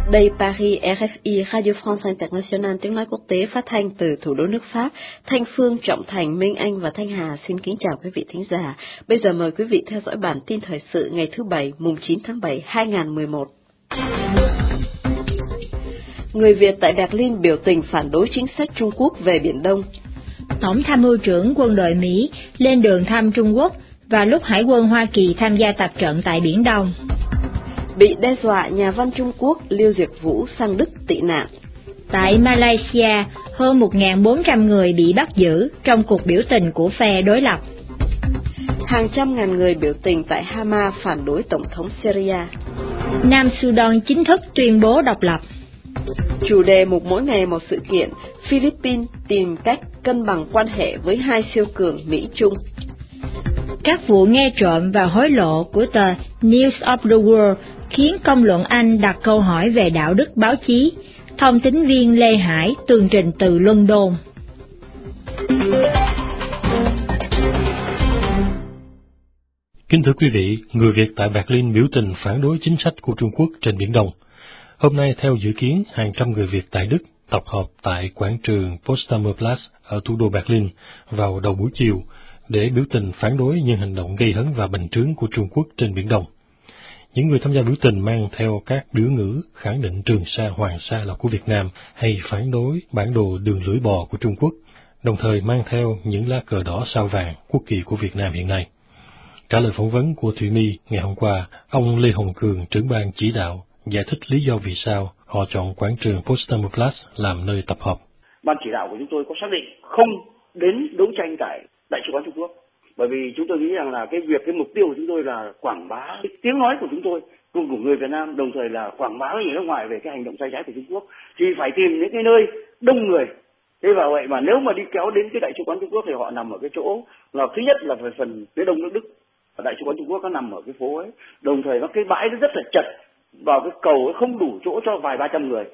Đây Paris, RFI, Radio France International tiếng nói quốc tế phát thanh từ thủ đô nước Pháp. Thanh Phương, Trọng Thành, Minh Anh và Thanh Hà xin kính chào quý vị thính giả. Bây giờ mời quý vị theo dõi bản tin thời sự ngày thứ Bảy, mùng 9 tháng 7, 2011. Người Việt tại Berlin biểu tình phản đối chính sách Trung Quốc về Biển Đông. Tổng tham mưu trưởng quân đội Mỹ lên đường thăm Trung Quốc và lúc Hải quân Hoa Kỳ tham gia tập trận tại Biển Đông. Bị đe dọa, nhà văn Trung Quốc Lưu Diệc Vũ sang Đức tị nạn. Tại Malaysia, hơn 1.400 người bị bắt giữ trong cuộc biểu tình của phe đối lập. Hàng trăm ngàn người biểu tình tại Hama phản đối Tổng thống Syria. Nam Sudan chính thức tuyên bố độc lập. Chủ đề mục mỗi ngày một sự kiện, Philippines tìm cách cân bằng quan hệ với hai siêu cường Mỹ-Trung. Các vụ nghe trộm và hối lộ của tờ News of the World khiến công luận Anh đặt câu hỏi về đạo đức báo chí. Thông tín viên Lê Hải tường trình từ London. Kính thưa quý vị, người Việt tại Berlin biểu tình phản đối chính sách của Trung Quốc trên Biển Đông. Hôm nay, theo dự kiến, hàng trăm người Việt tại Đức tập hợp tại quảng trường Potsdamer Platz ở thủ đô Berlin vào đầu buổi chiều để biểu tình phản đối những hành động gây hấn và bành trướng của Trung Quốc trên Biển Đông. Những người tham gia biểu tình mang theo các biểu ngữ khẳng định Trường Sa, Hoàng Sa là của Việt Nam hay phản đối bản đồ đường lưỡi bò của Trung Quốc, đồng thời mang theo những lá cờ đỏ sao vàng quốc kỳ của Việt Nam hiện nay. Trả lời phỏng vấn của Thủy My ngày hôm qua, ông Lê Hồng Cường, trưởng ban chỉ đạo, giải thích lý do vì sao họ chọn quảng trường Potsdamer Platz làm nơi tập hợp. Ban chỉ đạo của chúng tôi có xác định không đến đấu tranh tại Đại sứ quán Trung Quốc, bởi vì chúng tôi nghĩ rằng là cái mục tiêu của chúng tôi là quảng bá cái tiếng nói của chúng tôi cùng của người Việt Nam, đồng thời là quảng bá với người nước ngoài về cái hành động sai trái của Trung Quốc, thì phải tìm những cái nơi đông người. Thế và vậy mà nếu mà đi kéo đến cái Đại sứ quán Trung Quốc thì họ nằm ở cái chỗ là thứ nhất là về phần phía đông nước Đức. Đại sứ quán Trung Quốc nó nằm ở cái phố ấy, đồng thời cái bãi nó rất là chật, vào cái cầu ấy không đủ chỗ cho vài 300 người.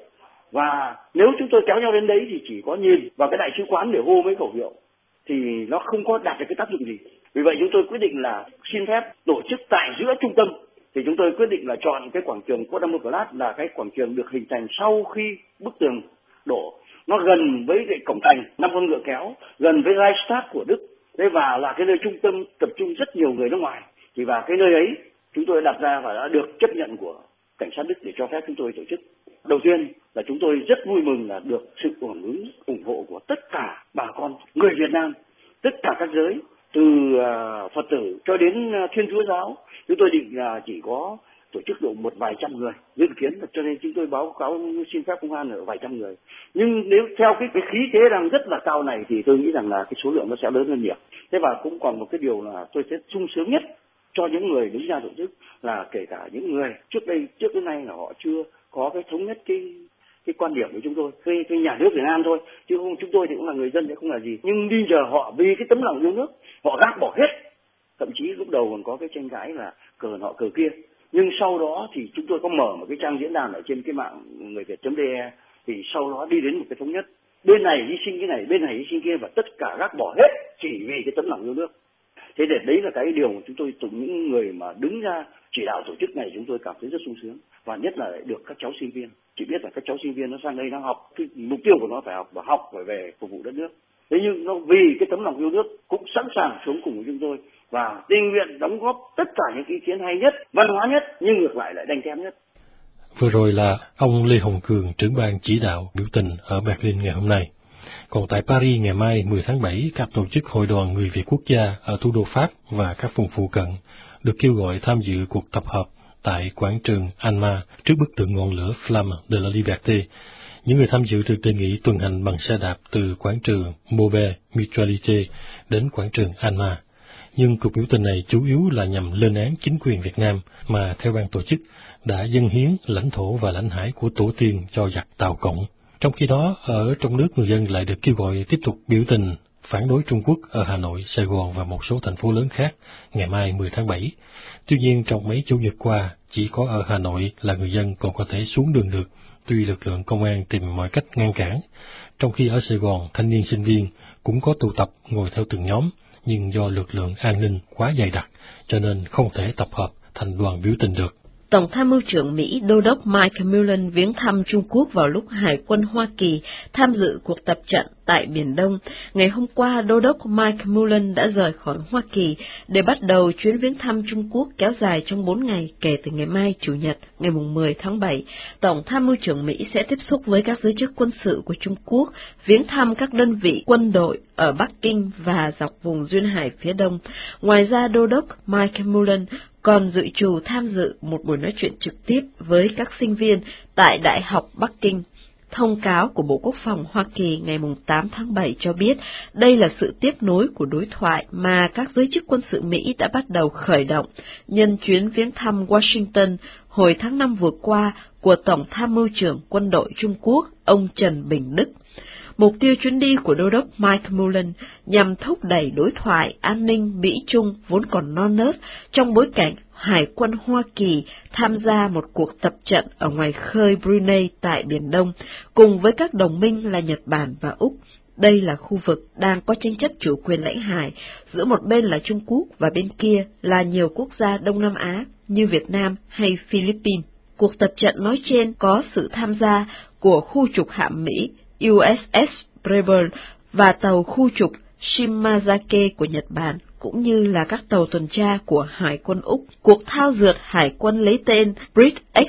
Và nếu chúng tôi kéo nhau đến đấy thì chỉ có nhìn vào cái đại sứ quán để hô mấy khẩu hiệu thì nó không có đạt được cái tác dụng gì. Vì vậy chúng tôi quyết định là xin phép tổ chức tại giữa trung tâm. Thì chúng tôi quyết định là chọn cái quảng trường Potsdamer Platz là cái quảng trường được hình thành sau khi bức tường đổ. Nó gần với cái cổng thành 5 con ngựa kéo, gần với Reichstag của Đức. Thế và là cái nơi trung tâm tập trung rất nhiều người nước ngoài. Thì và cái nơi ấy chúng tôi đặt ra và đã được chấp nhận của cảnh sát Đức để cho phép chúng tôi tổ chức. Đầu tiên là chúng tôi rất vui mừng là được sự ủng hộ của tất cả bà con người Việt Nam, tất cả các giới, từ Phật tử cho đến Thiên Chúa giáo. Chúng tôi định là chỉ có tổ chức độ một vài trăm người dự kiến, cho nên chúng tôi báo cáo xin phép công an ở vài trăm người. Nhưng nếu theo cái khí thế đang rất là cao này thì tôi nghĩ rằng là cái số lượng nó sẽ lớn hơn nhiều. Thế và cũng còn một cái điều là tôi sẽ sung sướng nhất cho những người đứng ra tổ chức là kể cả những người trước đến nay là họ chưa có cái thống nhất cái quan điểm của chúng tôi, cái nhà nước Việt Nam thôi, chứ không chúng tôi thì cũng là người dân chứ không là gì. Nhưng bây giờ họ vì cái tấm lòng yêu nước họ gác bỏ hết, thậm chí lúc đầu còn có cái tranh cãi là cờ nọ cờ kia, nhưng sau đó thì chúng tôi có mở một cái trang diễn đàn ở trên cái mạng người Việt.de, thì sau đó đi đến một cái thống nhất, bên này hy sinh cái này, bên này hy sinh kia, và tất cả gác bỏ hết chỉ vì cái tấm lòng yêu nước. Thế để đấy là cái điều mà chúng tôi từ những người mà đứng ra chỉ đạo tổ chức này chúng tôi cảm thấy rất sung sướng, và nhất là được các cháu sinh viên. Chỉ biết là các cháu sinh viên nó sang đây nó học, cái mục tiêu của nó phải học và phải về phục vụ đất nước. Thế nhưng nó vì cái tấm lòng yêu nước cũng sẵn sàng xuống cùng với chúng tôi và tình nguyện đóng góp tất cả những ý kiến hay nhất, văn hóa nhất, nhưng ngược lại đanh thép nhất. Vừa rồi là ông Lê Hồng Cường, trưởng ban chỉ đạo biểu tình ở Berlin ngày hôm nay. Còn tại Paris ngày mai 10 tháng 7, các tổ chức Hội đoàn Người Việt Quốc gia ở thủ đô Pháp và các vùng phụ cận được kêu gọi tham dự cuộc tập hợp tại quảng trường Alma trước bức tượng ngọn lửa Flamme de la Liberté. Những người tham dự được đề nghị tuần hành bằng xe đạp từ quảng trường Maubert Mutualité đến quảng trường Alma. Nhưng cuộc biểu tình này chủ yếu là nhằm lên án chính quyền Việt Nam mà theo ban tổ chức đã dâng hiến lãnh thổ và lãnh hải của tổ tiên cho giặc Tàu Cộng. Trong khi đó, ở trong nước người dân lại được kêu gọi tiếp tục biểu tình phản đối Trung Quốc ở Hà Nội, Sài Gòn và một số thành phố lớn khác ngày mai 10 tháng 7. Tuy nhiên, trong mấy chủ nhật qua, chỉ có ở Hà Nội là người dân còn có thể xuống đường được, tuy lực lượng công an tìm mọi cách ngăn cản. Trong khi ở Sài Gòn, thanh niên sinh viên cũng có tụ tập ngồi theo từng nhóm, nhưng do lực lượng an ninh quá dày đặc, cho nên không thể tập hợp thành đoàn biểu tình được. Tổng tham mưu trưởng Mỹ Đô đốc Mike Mullen viếng thăm Trung Quốc vào lúc Hải quân Hoa Kỳ tham dự cuộc tập trận tại Biển Đông. Ngày hôm qua, Đô đốc Mike Mullen đã rời khỏi Hoa Kỳ để bắt đầu chuyến viếng thăm Trung Quốc kéo dài trong 4 ngày kể từ ngày mai Chủ nhật, ngày 10 tháng 7. Tổng tham mưu trưởng Mỹ sẽ tiếp xúc với các giới chức quân sự của Trung Quốc, viếng thăm các đơn vị quân đội ở Bắc Kinh và dọc vùng duyên hải phía đông. Ngoài ra, Đô đốc Mike Mullen còn dự trù tham dự một buổi nói chuyện trực tiếp với các sinh viên tại Đại học Bắc Kinh. Thông cáo của Bộ Quốc phòng Hoa Kỳ ngày 8 tháng 7 cho biết đây là sự tiếp nối của đối thoại mà các giới chức quân sự Mỹ đã bắt đầu khởi động nhân chuyến viếng thăm Washington hồi tháng 5 vừa qua của Tổng tham mưu trưởng quân đội Trung Quốc, ông Trần Bình Đức. Mục tiêu chuyến đi của Đô đốc Mike Mullen nhằm thúc đẩy đối thoại an ninh Mỹ-Trung vốn còn non nớt trong bối cảnh Hải quân Hoa Kỳ tham gia một cuộc tập trận ở ngoài khơi Brunei tại Biển Đông, cùng với các đồng minh là Nhật Bản và Úc. Đây là khu vực đang có tranh chấp chủ quyền lãnh hải, giữa một bên là Trung Quốc và bên kia là nhiều quốc gia Đông Nam Á như Việt Nam hay Philippines. Cuộc tập trận nói trên có sự tham gia của khu trục hạm Mỹ USS Preble và tàu khu trục Shimazake của Nhật Bản, cũng như là các tàu tuần tra của Hải quân Úc. Cuộc thao dượt hải quân lấy tên BridgeX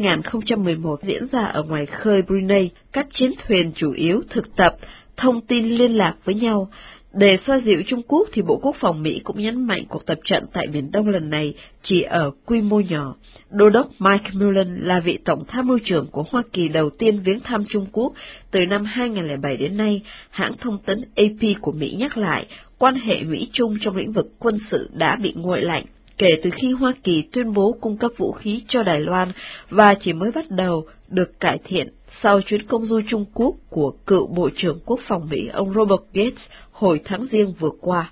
2011 diễn ra ở ngoài khơi Brunei. Các chiến thuyền chủ yếu thực tập, thông tin liên lạc với nhau. Để xoa dịu Trung Quốc thì Bộ Quốc phòng Mỹ cũng nhấn mạnh cuộc tập trận tại Biển Đông lần này chỉ ở quy mô nhỏ. Đô đốc Mike Mullen là vị tổng tham mưu trưởng của Hoa Kỳ đầu tiên viếng thăm Trung Quốc từ năm 2007 đến nay. Hãng thông tấn AP của Mỹ nhắc lại, quan hệ Mỹ-Trung trong lĩnh vực quân sự đã bị nguội lạnh kể từ khi Hoa Kỳ tuyên bố cung cấp vũ khí cho Đài Loan và chỉ mới bắt đầu được cải thiện sau chuyến công du Trung Quốc của cựu Bộ trưởng Quốc phòng Mỹ ông Robert Gates hồi tháng Giêng vừa qua.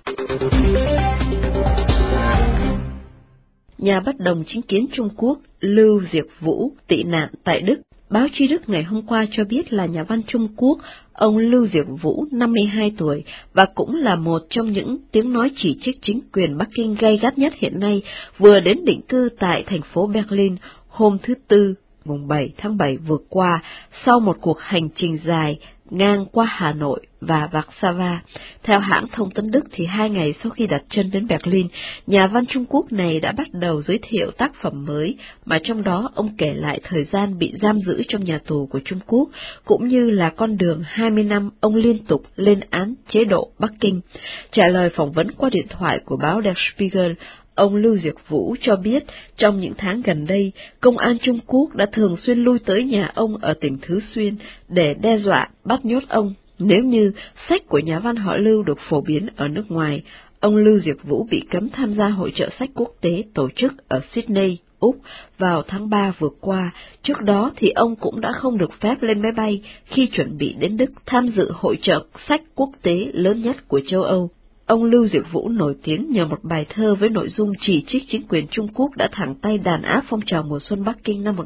Nhà bất đồng chính kiến Trung Quốc Lưu Diệc Vũ tị nạn tại Đức. Báo chí Đức ngày hôm qua cho biết là nhà văn Trung Quốc, ông Lưu Diệc Vũ, 52 tuổi, và cũng là một trong những tiếng nói chỉ trích chính quyền Bắc Kinh gay gắt nhất hiện nay, vừa đến định cư tại thành phố Berlin hôm thứ Tư, mùng 7 tháng 7 vừa qua, sau một cuộc hành trình dài ngang qua Hà Nội và Warsaw. Theo hãng thông tấn Đức thì 2 ngày sau khi đặt chân đến Berlin, nhà văn Trung Quốc này đã bắt đầu giới thiệu tác phẩm mới, mà trong đó ông kể lại thời gian bị giam giữ trong nhà tù của Trung Quốc, cũng như là con đường 20 năm ông liên tục lên án chế độ Bắc Kinh. Trả lời phỏng vấn qua điện thoại của báo Der Spiegel, ông Lưu Diệc Vũ cho biết trong những tháng gần đây, công an Trung Quốc đã thường xuyên lui tới nhà ông ở tỉnh Thứ Xuyên để đe dọa bắt nhốt ông nếu như sách của nhà văn họ Lưu được phổ biến ở nước ngoài. Ông Lưu Diệc Vũ bị cấm tham gia hội chợ sách quốc tế tổ chức ở Sydney, Úc vào tháng 3 vừa qua. Trước đó thì ông cũng đã không được phép lên máy bay khi chuẩn bị đến Đức tham dự hội chợ sách quốc tế lớn nhất của châu Âu. Ông Lưu Diệc Vũ nổi tiếng nhờ một bài thơ với nội dung chỉ trích chính quyền Trung Quốc đã thẳng tay đàn áp phong trào mùa xuân Bắc Kinh năm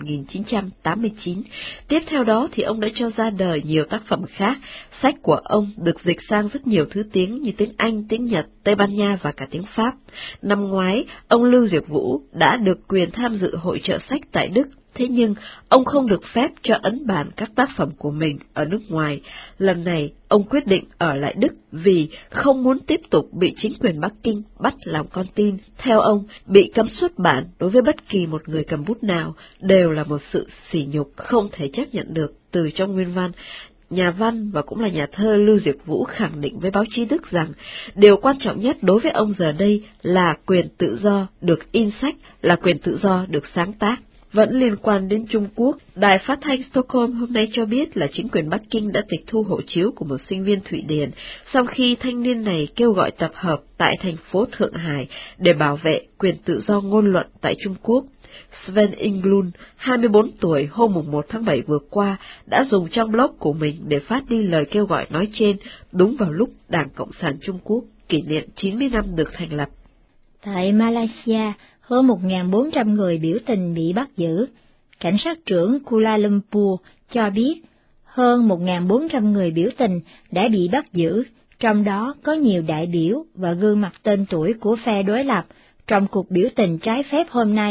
1989. Tiếp theo đó thì ông đã cho ra đời nhiều tác phẩm khác. Sách của ông được dịch sang rất nhiều thứ tiếng như tiếng Anh, tiếng Nhật, Tây Ban Nha và cả tiếng Pháp. Năm ngoái, ông Lưu Diệc Vũ đã được quyền tham dự hội chợ sách tại Đức. Thế nhưng, ông không được phép cho ấn bản các tác phẩm của mình ở nước ngoài. Lần này, ông quyết định ở lại Đức vì không muốn tiếp tục bị chính quyền Bắc Kinh bắt làm con tin. Theo ông, bị cấm xuất bản đối với bất kỳ một người cầm bút nào đều là một sự sỉ nhục không thể chấp nhận được từ trong nguyên văn. Nhà văn và cũng là nhà thơ Lưu Diệc Vũ khẳng định với báo chí Đức rằng điều quan trọng nhất đối với ông giờ đây là quyền tự do được in sách, là quyền tự do được sáng tác. Vẫn liên quan đến Trung Quốc, Đài Phát thanh Stockholm hôm nay cho biết là chính quyền Bắc Kinh đã tịch thu hộ chiếu của một sinh viên Thụy Điển sau khi thanh niên này kêu gọi tập hợp tại thành phố Thượng Hải để bảo vệ quyền tự do ngôn luận tại Trung Quốc. Sven Englund, 24 tuổi, hôm 1 tháng 7 vừa qua, đã dùng trang blog của mình để phát đi lời kêu gọi nói trên đúng vào lúc Đảng Cộng sản Trung Quốc kỷ niệm 90 năm được thành lập. Tại Malaysia, hơn 1.400 người biểu tình bị bắt giữ. Cảnh sát trưởng Kuala Lumpur cho biết hơn 1.400 người biểu tình đã bị bắt giữ, trong đó có nhiều đại biểu và gương mặt tên tuổi của phe đối lập trong cuộc biểu tình trái phép hôm nay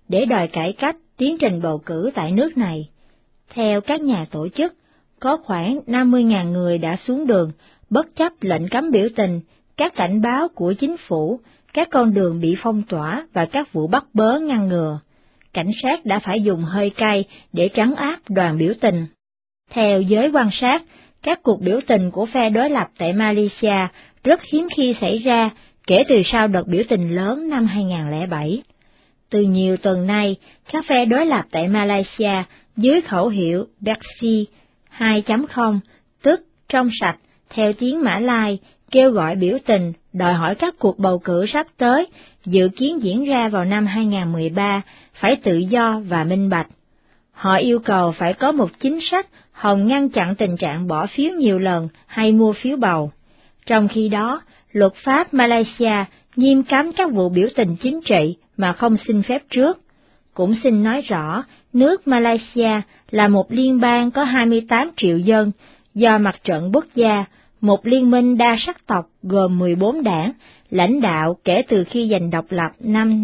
để đòi cải cách tiến trình bầu cử tại nước này. Theo các nhà tổ chức, có khoảng 50.000 người đã xuống đường, bất chấp lệnh cấm biểu tình, các cảnh báo của chính phủ, các con đường bị phong tỏa và các vụ bắt bớ ngăn ngừa. Cảnh sát đã phải dùng hơi cay để trấn áp đoàn biểu tình. Theo giới quan sát, các cuộc biểu tình của phe đối lập tại Malaysia rất hiếm khi xảy ra kể từ sau đợt biểu tình lớn năm 2007. Từ nhiều tuần nay, các phe đối lập tại Malaysia dưới khẩu hiệu Bersih 2.0, tức trong sạch, theo tiếng Mã Lai, kêu gọi biểu tình, đòi hỏi các cuộc bầu cử sắp tới, dự kiến diễn ra vào năm 2013, phải tự do và minh bạch. Họ yêu cầu phải có một chính sách hòng ngăn chặn tình trạng bỏ phiếu nhiều lần hay mua phiếu bầu. Trong khi đó, luật pháp Malaysia nghiêm cấm các vụ biểu tình chính trị mà không xin phép trước. Cũng xin nói rõ, nước Malaysia là một liên bang có 28 triệu dân, do Mặt trận Quốc gia, một liên minh đa sắc tộc gồm 14 đảng, lãnh đạo kể từ khi giành độc lập năm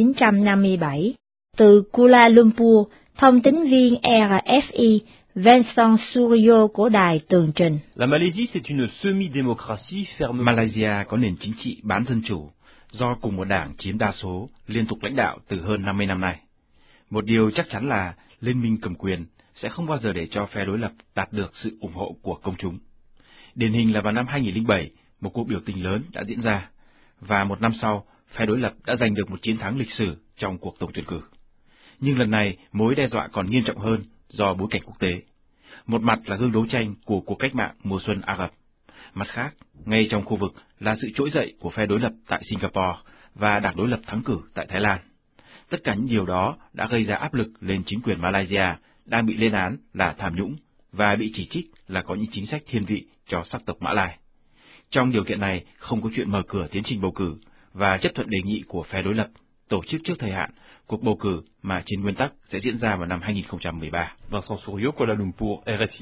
1957. Từ Kuala Lumpur, thông tín viên RFI Vincent Suryo của đài tường trình. La Malaisie, c'est une semi-démocratie ferme. Malaysia có nền chính trị bán dân chủ, do cùng một đảng chiếm đa số, liên tục lãnh đạo từ hơn 50 năm nay. Một điều chắc chắn là liên minh cầm quyền sẽ không bao giờ để cho phe đối lập đạt được sự ủng hộ của công chúng. Điển hình là vào năm 2007, một cuộc biểu tình lớn đã diễn ra, và một năm sau, phe đối lập đã giành được một chiến thắng lịch sử trong cuộc tổng tuyển cử. Nhưng lần này, mối đe dọa còn nghiêm trọng hơn do bối cảnh quốc tế. Một mặt là gương đấu tranh của cuộc cách mạng mùa xuân Ả Rập. Mặt khác, ngay trong khu vực là sự trỗi dậy của phe đối lập tại Singapore và đảng đối lập thắng cử tại Thái Lan. Tất cả những điều đó đã gây ra áp lực lên chính quyền Malaysia đang bị lên án là tham nhũng và bị chỉ trích là có những chính sách thiên vị cho sắc tộc Mã Lai. Trong điều kiện này, không có chuyện mở cửa tiến trình bầu cử và chấp thuận đề nghị của phe đối lập tổ chức trước thời hạn cuộc bầu cử mà trên nguyên tắc sẽ diễn ra vào năm 2013. Vincent Suryo, Kuala Lumpur, RFI.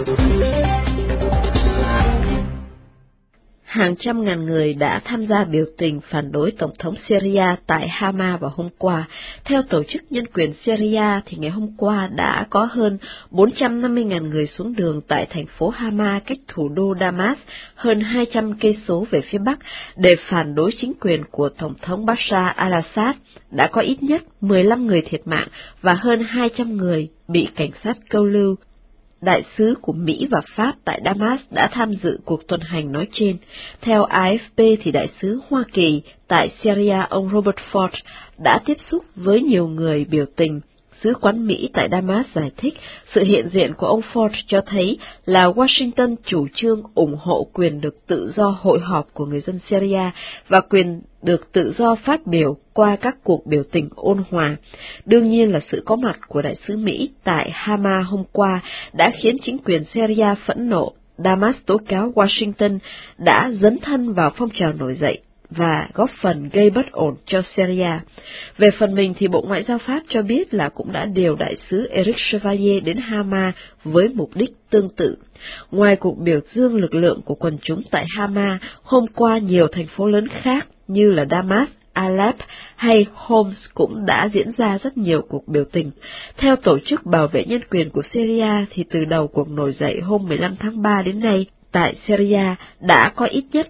Hàng trăm ngàn người đã tham gia biểu tình phản đối Tổng thống Syria tại Hama vào hôm qua. Theo Tổ chức Nhân quyền Syria, thì ngày hôm qua đã có hơn 450.000 người xuống đường tại thành phố Hama cách thủ đô Damas hơn 200 cây số về phía bắc để phản đối chính quyền của Tổng thống Bashar al-Assad. Đã có ít nhất 15 người thiệt mạng và hơn 200 người bị cảnh sát câu lưu. Đại sứ của Mỹ và Pháp tại Damas đã tham dự cuộc tuần hành nói trên. Theo AFP thì đại sứ Hoa Kỳ tại Syria ông Robert Ford đã tiếp xúc với nhiều người biểu tình. Sứ quán Mỹ tại Damas giải thích sự hiện diện của ông Ford cho thấy là Washington chủ trương ủng hộ quyền được tự do hội họp của người dân Syria và quyền được tự do phát biểu qua các cuộc biểu tình ôn hòa. Đương nhiên là sự có mặt của đại sứ Mỹ tại Hama hôm qua đã khiến chính quyền Syria phẫn nộ. Damas tố cáo Washington đã dấn thân vào phong trào nổi dậy và góp phần gây bất ổn cho Syria. Về phần mình thì Bộ Ngoại giao Pháp cho biết là cũng đã điều đại sứ Eric Chevalier đến Hama với mục đích tương tự. Ngoài cuộc biểu dương lực lượng của quần chúng tại Hama, hôm qua nhiều thành phố lớn khác như là Damas, Aleppo hay Homs cũng đã diễn ra rất nhiều cuộc biểu tình. Theo Tổ chức Bảo vệ Nhân quyền của Syria thì từ đầu cuộc nổi dậy hôm 15 tháng 3 đến nay, tại Syria đã có ít nhất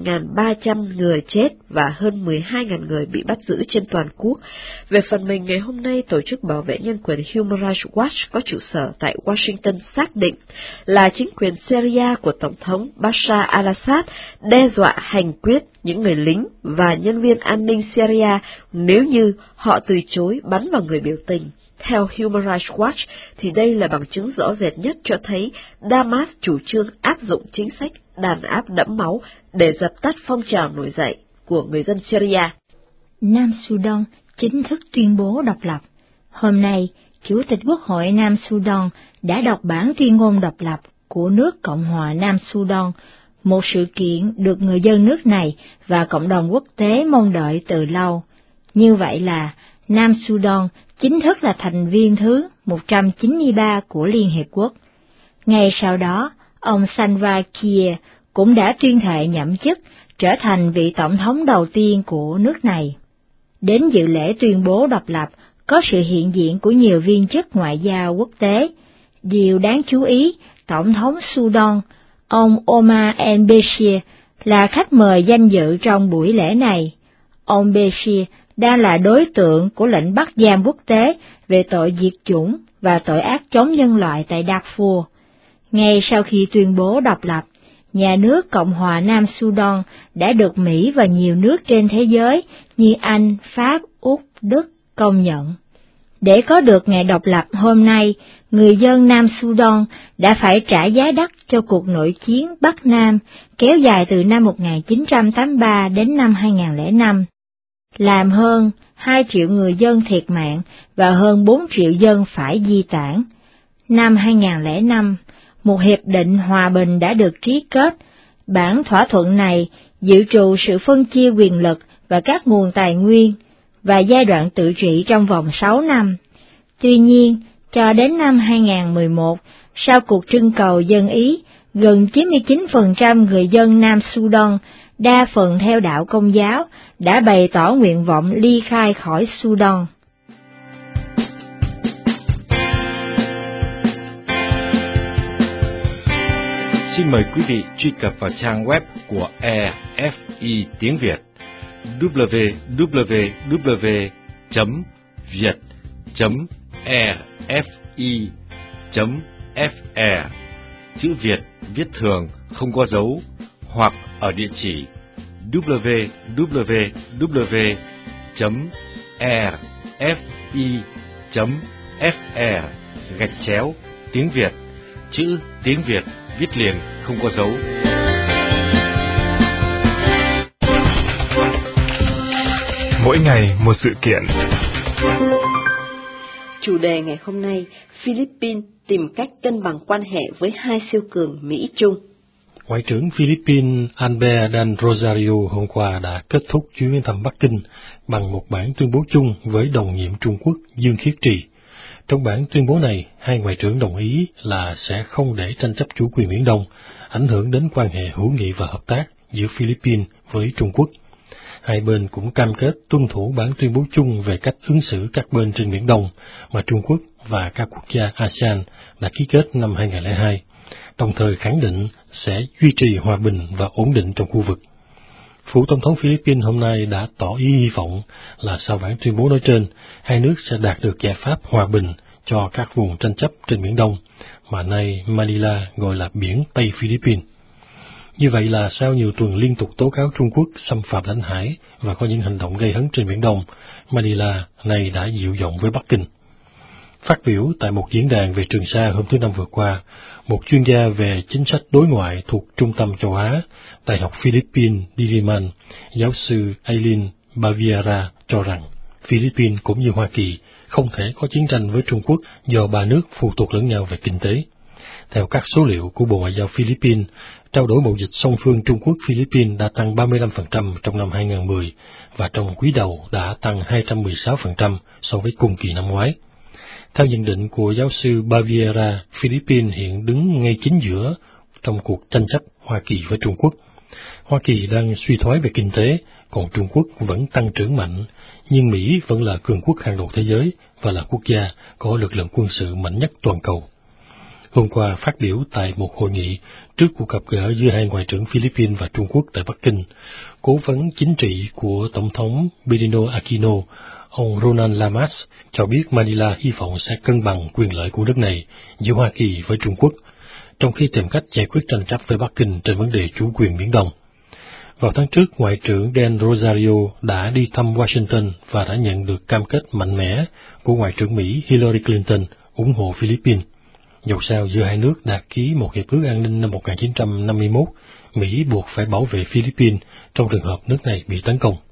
1.300 người chết và hơn 12.000 người bị bắt giữ trên toàn quốc. Về phần mình, ngày hôm nay, Tổ chức Bảo vệ Nhân quyền Human Rights Watch có trụ sở tại Washington xác định là chính quyền Syria của Tổng thống Bashar al-Assad đe dọa hành quyết những người lính và nhân viên an ninh Syria nếu như họ từ chối bắn vào người biểu tình. Theo Human Rights Watch, thì đây là bằng chứng rõ rệt nhất cho thấy Damas chủ trương áp dụng chính sách đàn áp đẫm máu để dập tắt phong trào nổi dậy của người dân Syria. Nam Sudan chính thức tuyên bố độc lập. Hôm nay, Chủ tịch Quốc hội Nam Sudan đã đọc bản tuyên ngôn độc lập của nước Cộng hòa Nam Sudan, một sự kiện được người dân nước này và cộng đồng quốc tế mong đợi từ lâu. Như vậy là Nam Sudan chính thức là thành viên thứ 193 của Liên Hiệp Quốc. Ngay sau đó, ông Salva Kiir cũng đã tuyên thệ nhậm chức trở thành vị tổng thống đầu tiên của nước này. Đến dự lễ tuyên bố độc lập có sự hiện diện của nhiều viên chức ngoại giao quốc tế. Điều đáng chú ý, Tổng thống Sudan, ông Omar el-Bashir, là khách mời danh dự trong buổi lễ này. Ông Bashir đang là đối tượng của lệnh bắt giam quốc tế về tội diệt chủng và tội ác chống nhân loại tại Darfur. Ngay sau khi tuyên bố độc lập, nhà nước Cộng hòa Nam Sudan đã được Mỹ và nhiều nước trên thế giới như Anh, Pháp, Úc, Đức công nhận. Để có được ngày độc lập hôm nay, người dân Nam Sudan đã phải trả giá đắt cho cuộc nội chiến Bắc Nam kéo dài từ năm 1983 đến năm 2005, làm hơn 2 triệu người dân thiệt mạng và hơn 4 triệu dân phải di tản. Năm 2005, một hiệp định hòa bình đã được ký kết. Bản thỏa thuận này dự trù sự phân chia quyền lực và các nguồn tài nguyên, và giai đoạn tự trị trong vòng 6 năm. Tuy nhiên, cho đến năm 2011, sau cuộc trưng cầu dân Ý, gần 99% người dân Nam Sudan, đa phần theo đạo Công giáo, đã bày tỏ nguyện vọng ly khai khỏi Sudan. Xin mời quý vị truy cập vào trang web của RFI tiếng Việt www.viet.rfi.fr, chữ Việt viết thường không có dấu, hoặc ở địa chỉ www.rfi.fr tiếng Việt, chữ tiếng Việt viết liền không có dấu. Mỗi ngày một sự kiện. Chủ đề ngày hôm nay, Philippines tìm cách cân bằng quan hệ với hai siêu cường Mỹ-Trung. Ngoại trưởng Philippines Albert Dan Rosario hôm qua đã kết thúc chuyến thăm Bắc Kinh bằng một bản tuyên bố chung với đồng nhiệm Trung Quốc Dương Khiết Trì. Trong bản tuyên bố này, hai ngoại trưởng đồng ý là sẽ không để tranh chấp chủ quyền Biển Đông ảnh hưởng đến quan hệ hữu nghị và hợp tác giữa Philippines với Trung Quốc. Hai bên cũng cam kết tuân thủ bản tuyên bố chung về cách ứng xử các bên trên Biển Đông mà Trung Quốc và các quốc gia ASEAN đã ký kết năm 2002, đồng thời khẳng định sẽ duy trì hòa bình và ổn định trong khu vực. Phủ Tổng thống Philippines hôm nay đã tỏ ý hy vọng là sau bản tuyên bố nói trên, hai nước sẽ đạt được giải pháp hòa bình cho các vùng tranh chấp trên Biển Đông, mà nay Manila gọi là Biển Tây Philippines. Như vậy là sau nhiều tuần liên tục tố cáo Trung Quốc xâm phạm lãnh hải và có những hành động gây hấn trên Biển Đông, Manila nay đã dịu giọng với Bắc Kinh. Phát biểu tại một diễn đàn về Trường Sa hôm thứ Năm vừa qua, một chuyên gia về chính sách đối ngoại thuộc Trung tâm Châu Á, Đại học Philippines Diliman, giáo sư Aileen Baviera cho rằng Philippines cũng như Hoa Kỳ không thể có chiến tranh với Trung Quốc do ba nước phụ thuộc lẫn nhau về kinh tế. Theo các số liệu của Bộ Ngoại giao Philippines, trao đổi mậu dịch song phương Trung Quốc-Philippines đã tăng 35% trong năm 2010 và trong quý đầu đã tăng 216% so với cùng kỳ năm ngoái. Theo nhận định của giáo sư Baviera, Philippines hiện đứng ngay chính giữa trong cuộc tranh chấp Hoa Kỳ với Trung Quốc. Hoa Kỳ đang suy thoái về kinh tế, còn Trung Quốc vẫn tăng trưởng mạnh, nhưng Mỹ vẫn là cường quốc hàng đầu thế giới và là quốc gia có lực lượng quân sự mạnh nhất toàn cầu. Hôm qua phát biểu tại một hội nghị trước cuộc gặp gỡ giữa hai ngoại trưởng Philippines và Trung Quốc tại Bắc Kinh, cố vấn chính trị của Tổng thống Benigno Aquino, ông Ronald Lamas, cho biết Manila hy vọng sẽ cân bằng quyền lợi của nước này giữa Hoa Kỳ với Trung Quốc, trong khi tìm cách giải quyết tranh chấp với Bắc Kinh trên vấn đề chủ quyền Biển Đông. Vào tháng trước, Ngoại trưởng Dan Rosario đã đi thăm Washington và đã nhận được cam kết mạnh mẽ của Ngoại trưởng Mỹ Hillary Clinton ủng hộ Philippines. Dẫu sao giữa hai nước đã ký một hiệp ước an ninh năm 1951, Mỹ buộc phải bảo vệ Philippines trong trường hợp nước này bị tấn công.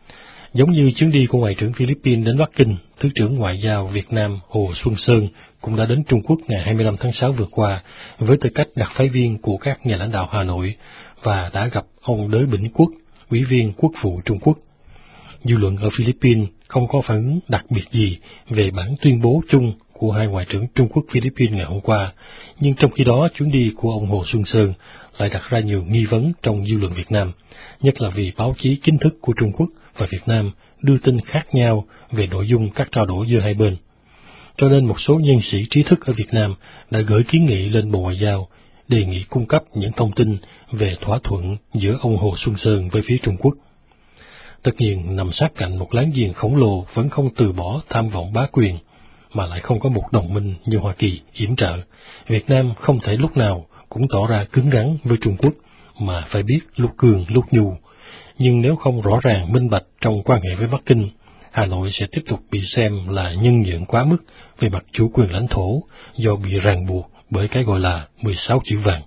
Giống như chuyến đi của Ngoại trưởng Philippines đến Bắc Kinh, Thứ trưởng Ngoại giao Việt Nam Hồ Xuân Sơn cũng đã đến Trung Quốc ngày 25 tháng 6 vừa qua với tư cách đặc phái viên của các nhà lãnh đạo Hà Nội và đã gặp ông Đới Bỉnh Quốc, Ủy viên Quốc vụ Trung Quốc. Dư luận ở Philippines không có phản ứng đặc biệt gì về bản tuyên bố chung của hai ngoại trưởng Trung Quốc Philippines ngày hôm qua, nhưng trong khi đó chuyến đi của ông Hồ Xuân Sơn lại đặt ra nhiều nghi vấn trong dư luận Việt Nam, nhất là vì báo chí chính thức của Trung Quốc và Việt Nam đưa tin khác nhau về nội dung các trao đổi giữa hai bên. Cho nên một số nhân sĩ trí thức ở Việt Nam đã gửi kiến nghị lên Bộ Ngoại giao, đề nghị cung cấp những thông tin về thỏa thuận giữa ông Hồ Xuân Sơn với phía Trung Quốc. Tất nhiên, nằm sát cạnh một láng giềng khổng lồ vẫn không từ bỏ tham vọng bá quyền, mà lại không có một đồng minh như Hoa Kỳ yểm trợ, Việt Nam không thể lúc nào cũng tỏ ra cứng rắn với Trung Quốc, mà phải biết lúc cường lúc nhu. Nhưng nếu không rõ ràng minh bạch trong quan hệ với Bắc Kinh, Hà Nội sẽ tiếp tục bị xem là nhân nhượng quá mức về mặt chủ quyền lãnh thổ do bị ràng buộc bởi cái gọi là 16 chữ vàng.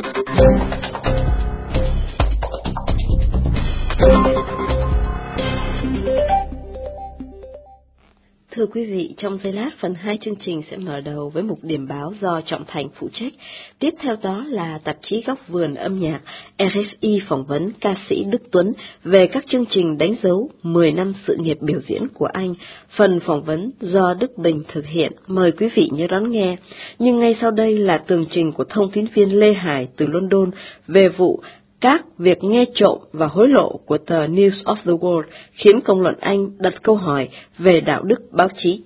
Thưa quý vị, trong giây lát phần 2 chương trình sẽ mở đầu với mục điểm báo do Trọng Thành phụ trách. Tiếp theo đó là tạp chí Góc Vườn Âm nhạc RFI phỏng vấn ca sĩ Đức Tuấn về các chương trình đánh dấu 10 năm sự nghiệp biểu diễn của anh. Phần phỏng vấn do Đức Bình thực hiện. Mời quý vị nhớ đón nghe. Nhưng ngay sau đây là tường trình của thông tín viên Lê Hải từ London về vụ các việc nghe trộm và hối lộ của tờ News of the World khiến công luận Anh đặt câu hỏi về đạo đức báo chí.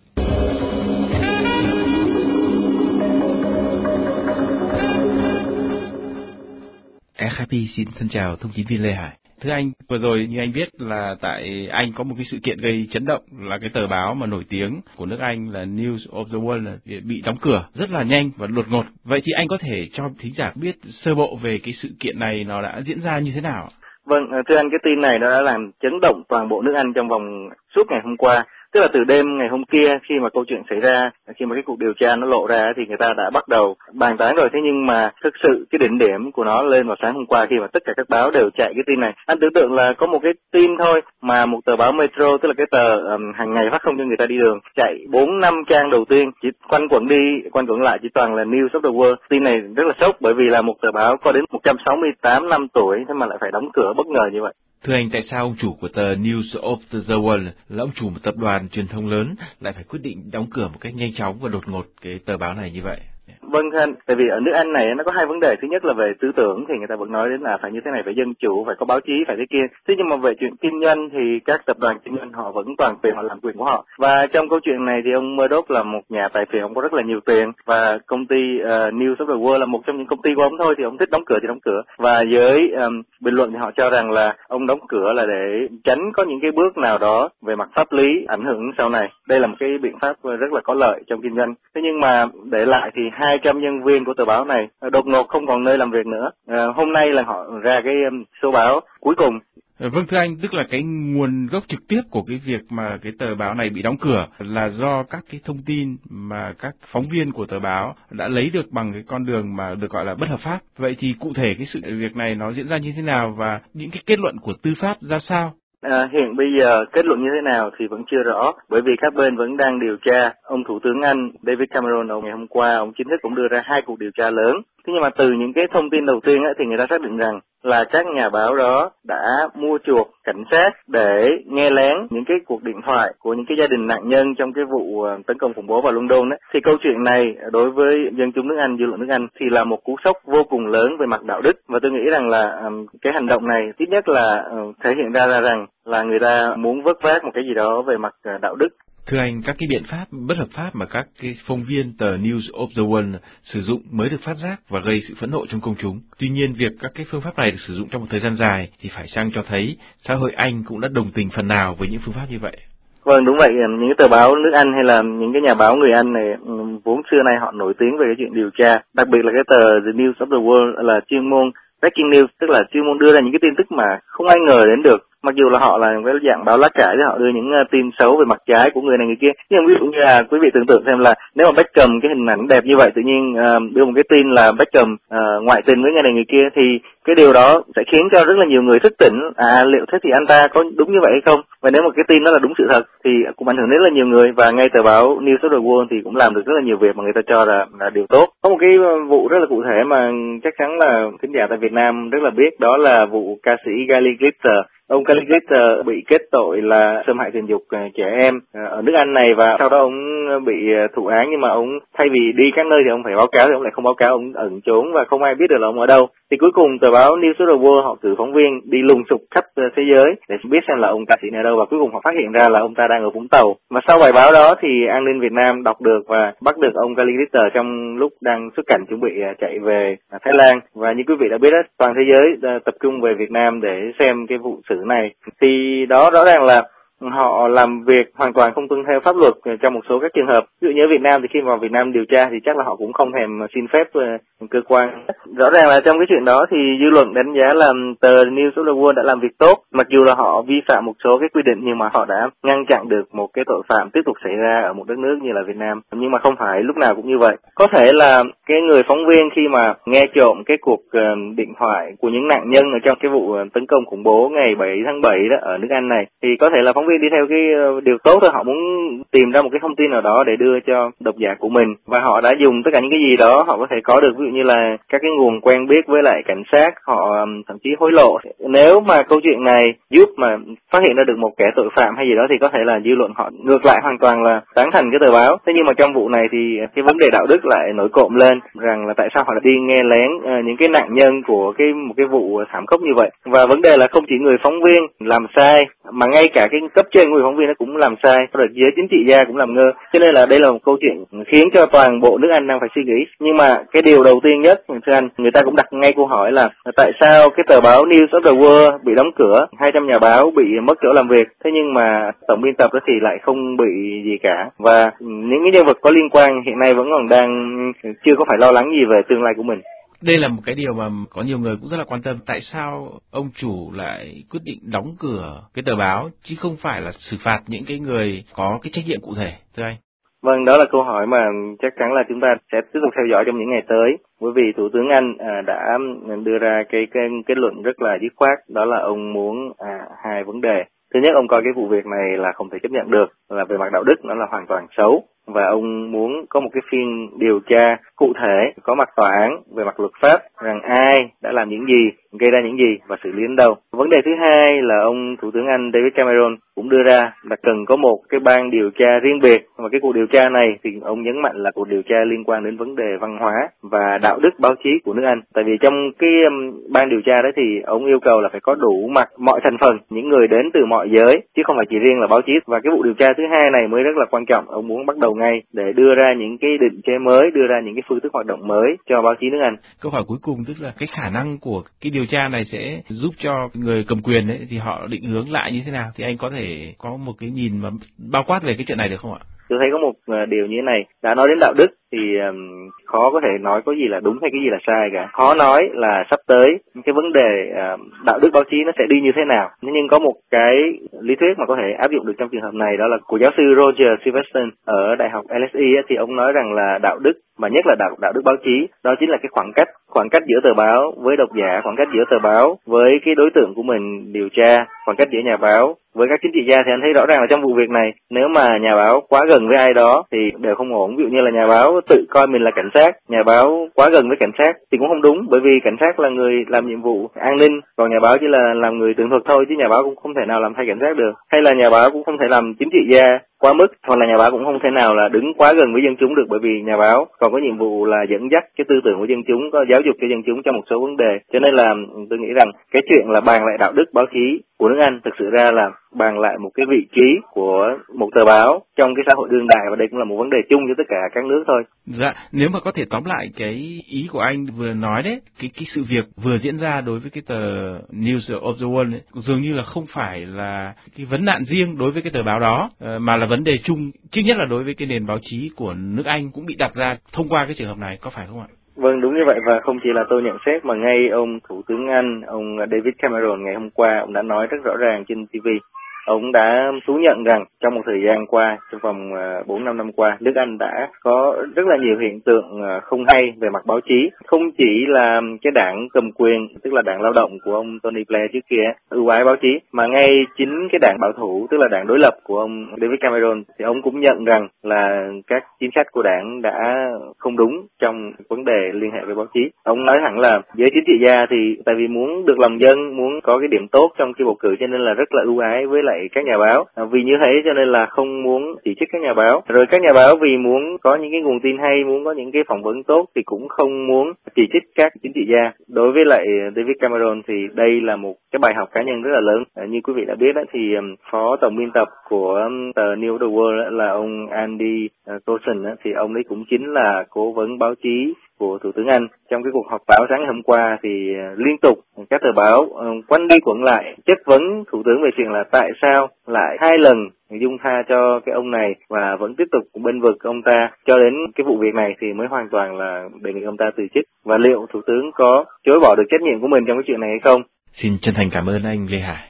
RFI xin thân chào thông tín viên Lê Hải. Thưa anh, vừa rồi như anh biết là tại Anh có một cái sự kiện gây chấn động là cái tờ báo mà nổi tiếng của nước Anh là News of the World bị đóng cửa rất là nhanh và đột ngột. Vậy thì anh có thể cho thính giả biết sơ bộ về cái sự kiện này nó đã diễn ra như thế nào? Vâng, thưa anh, cái tin này nó đã làm chấn động toàn bộ nước Anh trong vòng suốt ngày hôm qua. Tức là từ đêm ngày hôm kia khi mà câu chuyện xảy ra, khi mà cái cuộc điều tra nó lộ ra thì người ta đã bắt đầu bàn tán rồi. Thế nhưng mà thực sự cái đỉnh điểm của nó lên vào sáng hôm qua khi mà tất cả các báo đều chạy cái tin này. Anh tưởng tượng là có một cái tin thôi mà một tờ báo Metro, tức là cái tờ hàng ngày phát không cho người ta đi đường, chạy 4-5 trang đầu tiên chỉ quanh quẩn lại chỉ toàn là News of the World. Tin này rất là sốc bởi vì là một tờ báo có đến 168 năm tuổi thế mà lại phải đóng cửa bất ngờ như vậy. Thưa anh, tại sao ông chủ của tờ News of the World là ông chủ một tập đoàn truyền thông lớn lại phải quyết định đóng cửa một cách nhanh chóng và đột ngột cái tờ báo này như vậy? Vâng thưa anh, tại vì ở nước Anh này nó có hai vấn đề. Thứ nhất là về tư tưởng thì người ta vẫn nói đến là phải như thế này, phải dân chủ, phải có báo chí, phải thế kia. Thế nhưng mà về chuyện kinh doanh thì các tập đoàn kinh doanh họ vẫn toàn quyền, họ làm quyền của họ. Và trong câu chuyện này thì ông Murdoch là một nhà tài phiệt, ông có rất là nhiều tiền và công ty News of the World là một trong những công ty của ông thôi, thì ông thích đóng cửa thì đóng cửa. Và với bình luận thì họ cho rằng là ông đóng cửa là để tránh có những cái bước nào đó về mặt pháp lý ảnh hưởng sau này. Đây là một cái biện pháp rất là có lợi trong kinh doanh. Thế nhưng mà để lại thì 200 nhân viên của tờ báo này đột ngột không còn nơi làm việc nữa. Hôm nay là họ ra cái số báo cuối cùng. Vâng thưa anh, tức là cái nguồn gốc trực tiếp của cái việc mà cái tờ báo này bị đóng cửa là do các cái thông tin mà các phóng viên của tờ báo đã lấy được bằng cái con đường mà được gọi là bất hợp pháp. Vậy thì cụ thể cái sự việc này nó diễn ra như thế nào và những cái kết luận của tư pháp ra sao? Hiện bây giờ kết luận như thế nào thì vẫn chưa rõ, bởi vì các bên vẫn đang điều tra. Ông Thủ tướng Anh David Cameron ngày hôm qua ông chính thức cũng đưa ra 2 cuộc điều tra lớn. Thế nhưng mà từ những cái thông tin đầu tiên thì người ta xác định rằng là các nhà báo đó đã mua chuộc cảnh sát để nghe lén những cái cuộc điện thoại của những cái gia đình nạn nhân trong cái vụ tấn công khủng bố vào London đấy. Thì câu chuyện này đối với dân chúng nước Anh, dư luận nước Anh thì là một cú sốc vô cùng lớn về mặt đạo đức, và tôi nghĩ rằng là cái hành động này ít nhất là thể hiện ra rằng là người ta muốn vớt vát một cái gì đó về mặt đạo đức. Thưa anh, các cái biện pháp bất hợp pháp mà các cái phóng viên tờ News of the World sử dụng mới được phát giác và gây sự phẫn nộ trong công chúng. Tuy nhiên, việc các cái phương pháp này được sử dụng trong một thời gian dài thì phải chăng cho thấy xã hội Anh cũng đã đồng tình phần nào với những phương pháp như vậy? Vâng, đúng vậy. Những cái tờ báo nước Anh hay là những cái nhà báo người Anh này vốn xưa nay họ nổi tiếng về cái chuyện điều tra. Đặc biệt là cái tờ The News of the World là chuyên môn breaking news, tức là chuyên môn đưa ra những cái tin tức mà không ai ngờ đến được. Mặc dù là họ là cái dạng báo lá cải thì họ đưa những tin xấu về mặt trái của người này người kia. Nhưng ví dụ như là quý vị tưởng tượng xem là nếu mà Beckham cái hình ảnh đẹp như vậy tự nhiên đưa một cái tin là Beckham ngoại tình với người này người kia thì cái điều đó sẽ khiến cho rất là nhiều người thức tỉnh. Liệu thế thì anh ta có đúng như vậy hay không? Và nếu mà cái tin đó là đúng sự thật thì cũng ảnh hưởng đến rất là nhiều người, và ngay tờ báo News of the World thì cũng làm được rất là nhiều việc mà người ta cho là điều tốt. Có một cái vụ rất là cụ thể mà chắc chắn là thính giả tại Việt Nam rất là biết, đó là vụ ca sĩ Gary Glitter. Ông Gary Glitter bị kết tội là xâm hại tình dục trẻ em ở nước Anh này, và sau đó ông bị thụ án, nhưng mà ông thay vì đi các nơi thì ông phải báo cáo thì ông lại không báo cáo, ông ẩn trốn và không ai biết được là ông ở đâu. Thì cuối cùng tờ báo News of the World họ cử phóng viên đi lùng sục khắp thế giới để biết xem là ông ca sĩ này đâu, và cuối cùng họ phát hiện ra là ông ta đang ở Vũng Tàu. Mà sau bài báo đó thì an ninh Việt Nam đọc được và bắt được ông Cali Glitter trong lúc đang xuất cảnh chuẩn bị chạy về Thái Lan. Và như quý vị đã biết đó, toàn thế giới tập trung về Việt Nam để xem cái vụ xử này. Thì đó rõ ràng là họ làm việc hoàn toàn không tuân theo pháp luật trong một số các trường hợp. Ví dụ như ở Việt Nam thì khi vào Việt Nam điều tra thì chắc là họ cũng không thèm xin phép cơ quan. Rõ ràng là trong cái chuyện đó thì dư luận đánh giá là tờ News of the World đã làm việc tốt, mặc dù là họ vi phạm một số cái quy định nhưng mà họ đã ngăn chặn được một cái tội phạm tiếp tục xảy ra ở một đất nước như là Việt Nam. Nhưng mà không phải lúc nào cũng như vậy. Có thể là cái người phóng viên khi mà nghe trộm cái cuộc điện thoại của những nạn nhân ở trong cái vụ tấn công khủng bố ngày 7 tháng 7 đó ở nước Anh này, thì có thể là phóng viên đi theo cái điều tốt thôi, họ muốn tìm ra một cái thông tin nào đó để đưa cho độc giả của mình, và họ đã dùng tất cả những cái gì đó họ có thể có được, ví dụ như là các cái nguồn quen biết với lại cảnh sát, họ thậm chí hối lộ. Nếu mà câu chuyện này giúp mà phát hiện ra được một kẻ tội phạm hay gì đó thì có thể là dư luận họ ngược lại hoàn toàn là tán thành cái tờ báo. Thế nhưng mà trong vụ này thì cái vấn đề đạo đức lại nổi cộm lên, rằng là tại sao họ lại đi nghe lén những cái nạn nhân của một cái vụ thảm khốc như vậy. Và vấn đề là không chỉ người phóng viên làm sai mà ngay cả cái cấp trên người phóng viên nó cũng làm sai, rồi giới chính trị gia cũng làm ngơ. Cho nên là đây là một câu chuyện khiến cho toàn bộ nước Anh đang phải suy nghĩ. Nhưng mà cái điều đầu tiên nhất, thưa anh, người ta cũng đặt ngay câu hỏi là tại sao cái tờ báo News of the World bị đóng cửa, 200 nhà báo bị mất chỗ làm việc, thế nhưng mà tổng biên tập đó thì lại không bị gì cả. Và những cái nhân vật có liên quan hiện nay vẫn còn đang chưa có phải lo lắng gì về tương lai của mình. Đây là một cái điều mà có nhiều người cũng rất là quan tâm. Tại sao ông chủ lại quyết định đóng cửa cái tờ báo chứ không phải là xử phạt những cái người có cái trách nhiệm cụ thể, thưa anh? Vâng, đó là câu hỏi mà chắc chắn là chúng ta sẽ tiếp tục theo dõi trong những ngày tới. Bởi vì Thủ tướng Anh đã đưa ra cái kết luận rất là dứt khoát, đó là ông muốn hai vấn đề. Thứ nhất, ông coi cái vụ việc này là không thể chấp nhận được, là về mặt đạo đức nó là hoàn toàn xấu. Và ông muốn có một cái phiên điều tra cụ thể, có mặt tòa án về mặt luật pháp, rằng ai đã làm những gì, gây ra những gì và xử lý đến đâu. Vấn đề thứ hai là ông Thủ tướng Anh David Cameron cũng đưa ra là cần có một cái ban điều tra riêng biệt, và cái cuộc điều tra này thì ông nhấn mạnh là cuộc điều tra liên quan đến vấn đề văn hóa và đạo đức báo chí của nước Anh. Tại vì trong cái ban điều tra đó thì ông yêu cầu là phải có đủ mặt mọi thành phần, những người đến từ mọi giới, chứ không phải chỉ riêng là báo chí. Và cái vụ điều tra thứ hai này mới rất là quan trọng, ông muốn bắt đầu ngay để đưa ra những cái định chế mới, đưa ra những cái phương thức hoạt động mới cho báo chí nước Anh. Câu hỏi cuối cùng tức là cái khả năng của cái điều tra này sẽ giúp cho người cầm quyền ấy thì họ định hướng lại như thế nào, thì anh có thể có một cái nhìn mà bao quát về cái chuyện này được không ạ? Tôi thấy có một điều như thế này, đã nói đến đạo đức thì khó có thể nói có gì là đúng hay cái gì là sai cả. Khó nói là sắp tới cái vấn đề đạo đức báo chí nó sẽ đi như thế nào. Nhưng có một cái lý thuyết mà có thể áp dụng được trong trường hợp này, đó là của giáo sư Roger Silverstein ở Đại học LSE thì ông nói rằng là đạo đức, mà nhất là đạo đức báo chí, đó chính là cái khoảng cách giữa tờ báo với độc giả, khoảng cách giữa tờ báo với cái đối tượng của mình điều tra, khoảng cách giữa nhà báo với các chính trị gia. Thì anh thấy rõ ràng là trong vụ việc này, nếu mà nhà báo quá gần với ai đó thì đều không ổn. Ví dụ như là nhà báo tự coi mình là cảnh sát, nhà báo quá gần với cảnh sát thì cũng không đúng, bởi vì cảnh sát là người làm nhiệm vụ an ninh, còn nhà báo chỉ là làm người tường thuật thôi, chứ nhà báo cũng không thể nào làm thay cảnh sát được. Hay là nhà báo cũng không thể làm chính trị gia quá mức, hoặc là nhà báo cũng không thể nào là đứng quá gần với dân chúng được, bởi vì nhà báo còn có nhiệm vụ là dẫn dắt cái tư tưởng của dân chúng, có giáo dục cho dân chúng trong một số vấn đề. Cho nên là tôi nghĩ rằng cái chuyện là bàn lại đạo đức báo chí của nước Anh thực sự ra là bàn lại một cái vị trí của một tờ báo trong cái xã hội đương đại, và đây cũng là một vấn đề chung cho tất cả các nước thôi. Dạ, nếu mà có thể tóm lại cái ý của anh vừa nói đấy, cái sự việc vừa diễn ra đối với cái tờ News of the World ấy, dường như là không phải là cái vấn nạn riêng đối với cái tờ báo đó, mà là vấn đề chung, trước nhất là đối với cái nền báo chí của nước Anh cũng bị đặt ra thông qua cái trường hợp này, có phải không ạ? Vâng, đúng như vậy, và không chỉ là tôi nhận xét mà ngay ông Thủ tướng Anh, ông David Cameron ngày hôm qua, ông đã nói rất rõ ràng trên TV. Ông đã thú nhận rằng trong một thời gian qua, trong vòng 4-5 năm qua, nước Anh đã có rất là nhiều hiện tượng không hay về mặt báo chí. Không chỉ là cái đảng cầm quyền, tức là đảng lao động của ông Tony Blair trước kia, ưu ái báo chí, mà ngay chính cái đảng bảo thủ, tức là đảng đối lập của ông David Cameron, thì ông cũng nhận rằng là các chính sách của đảng đã không đúng trong vấn đề liên hệ với báo chí. Ông nói thẳng là giới chính trị gia thì tại vì muốn được lòng dân, muốn có cái điểm tốt trong khi bầu cử, cho nên là rất là ưu ái với lại các nhà báo. Vì như thế cho nên là không muốn chỉ trích các nhà báo. Rồi các nhà báo vì muốn có những cái nguồn tin hay, muốn có những cái phỏng vấn tốt thì cũng không muốn chỉ trích các chính trị gia. Đối với lại David Cameron thì đây là một cái bài học cá nhân rất là lớn. Như quý vị đã biết đó, thì phó tổng biên tập của tờ New of the World là ông Andy Coulson thì ông ấy cũng chính là cố vấn báo chí của Thủ tướng Anh. Trong cái cuộc họp báo sáng ngày hôm qua thì liên tục các tờ báo quanh đi quẩn lại chất vấn Thủ tướng về chuyện là tại sao lại 2 lần dung tha cho cái ông này và vẫn tiếp tục bênh vực ông ta cho đến cái vụ việc này thì mới hoàn toàn là đề nghị ông ta từ chức. Và liệu Thủ tướng có chối bỏ được trách nhiệm của mình trong cái chuyện này hay không? Xin chân thành cảm ơn anh Lê Hải.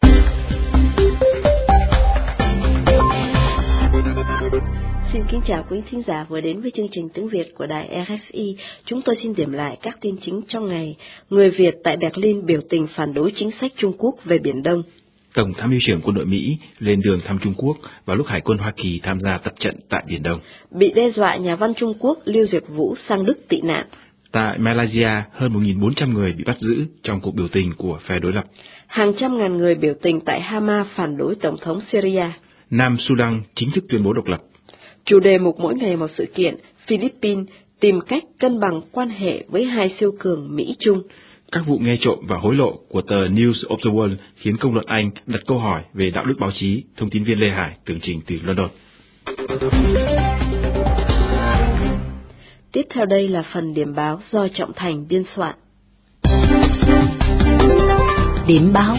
Xin kính chào quý thính giả vừa đến với chương trình tiếng Việt của đài RFI. Chúng tôi xin điểm lại các tin chính trong ngày. Người Việt tại Berlin biểu tình phản đối chính sách Trung Quốc về Biển Đông. Tổng tham mưu trưởng quân đội Mỹ lên đường thăm Trung Quốc vào lúc Hải quân Hoa Kỳ tham gia tập trận tại Biển Đông. Bị đe dọa nhà văn Trung Quốc Lưu Diệc Vũ sang Đức tị nạn. Tại Malaysia, hơn 1.400 người bị bắt giữ trong cuộc biểu tình của phe đối lập. Hàng trăm ngàn người biểu tình tại Hama phản đối Tổng thống Syria. Nam Sudan chính thức tuyên bố độc lập. Chủ đề mục mỗi ngày một sự kiện, Philippines tìm cách cân bằng quan hệ với hai siêu cường Mỹ-Trung. Các vụ nghe trộm và hối lộ của tờ News of the World khiến công luận Anh đặt câu hỏi về đạo đức báo chí. Thông tin viên Lê Hải tường trình từ London. Tiếp theo đây là phần điểm báo do Trọng Thành biên soạn. Điểm báo.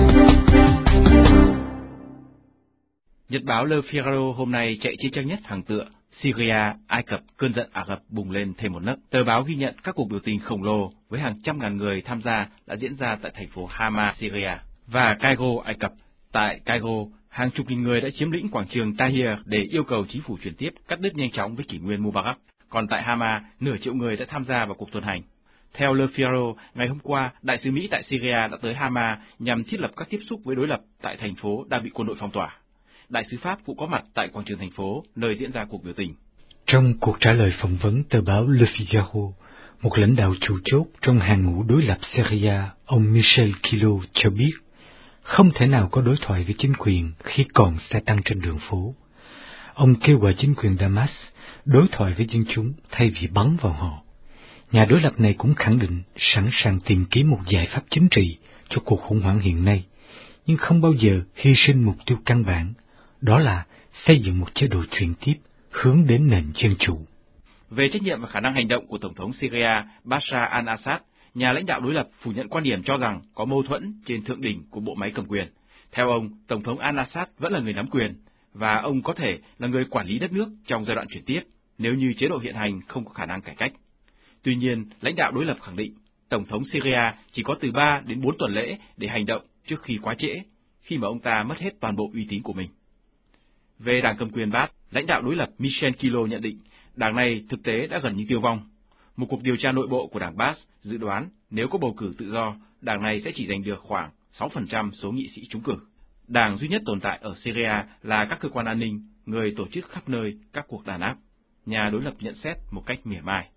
Nhật báo Le Figaro hôm nay chạy trên trang nhất hàng tựa Syria, Ai Cập, cơn giận Ả Rập bùng lên thêm một nấc. Tờ báo ghi nhận các cuộc biểu tình khổng lồ với hàng trăm ngàn người tham gia đã diễn ra tại thành phố Hama, Syria và Cairo, Ai Cập. Tại Cairo, hàng chục nghìn người đã chiếm lĩnh quảng trường Tahrir để yêu cầu chính phủ chuyển tiếp, cắt đứt nhanh chóng với kỷ nguyên Mubarak. Còn tại Hama, nửa triệu người đã tham gia vào cuộc tuần hành. Theo Le Figaro, ngày hôm qua, đại sứ Mỹ tại Syria đã tới Hama nhằm thiết lập các tiếp xúc với đối lập tại thành phố đang bị quân đội phong tỏa. Đại sứ Pháp cũng có mặt tại quảng trường thành phố, nơi diễn ra cuộc biểu tình. Trong cuộc trả lời phỏng vấn tờ báo Le Figaro, một lãnh đạo chủ chốt trong hàng ngũ đối lập Syria, ông Michel Kilo cho biết, không thể nào có đối thoại với chính quyền khi còn xe tăng trên đường phố. Ông kêu gọi chính quyền Damas đối thoại với dân chúng thay vì bắn vào họ. Nhà đối lập này cũng khẳng định sẵn sàng tìm kiếm một giải pháp chính trị cho cuộc khủng hoảng hiện nay, nhưng không bao giờ hy sinh mục tiêu căn bản, đó là xây dựng một chế độ chuyển tiếp hướng đến nền dân chủ. Về trách nhiệm và khả năng hành động của Tổng thống Syria Bashar al-Assad, nhà lãnh đạo đối lập phủ nhận quan điểm cho rằng có mâu thuẫn trên thượng đỉnh của bộ máy cầm quyền. Theo ông, Tổng thống al-Assad vẫn là người nắm quyền, và ông có thể là người quản lý đất nước trong giai đoạn chuyển tiếp, nếu như chế độ hiện hành không có khả năng cải cách. Tuy nhiên, lãnh đạo đối lập khẳng định, Tổng thống Syria chỉ có từ 3 đến 4 tuần lễ để hành động trước khi quá trễ, khi mà ông ta mất hết toàn bộ uy tín của mình. Về đảng cầm quyền Baath, lãnh đạo đối lập Michel Kilo nhận định, đảng này thực tế đã gần như tiêu vong. Một cuộc điều tra nội bộ của đảng Baath dự đoán nếu có bầu cử tự do, đảng này sẽ chỉ giành được khoảng 6% số nghị sĩ trúng cử. Đảng duy nhất tồn tại ở Syria là các cơ quan an ninh, người tổ chức khắp nơi các cuộc đàn áp. Nhà đối lập nhận xét một cách mỉa mai.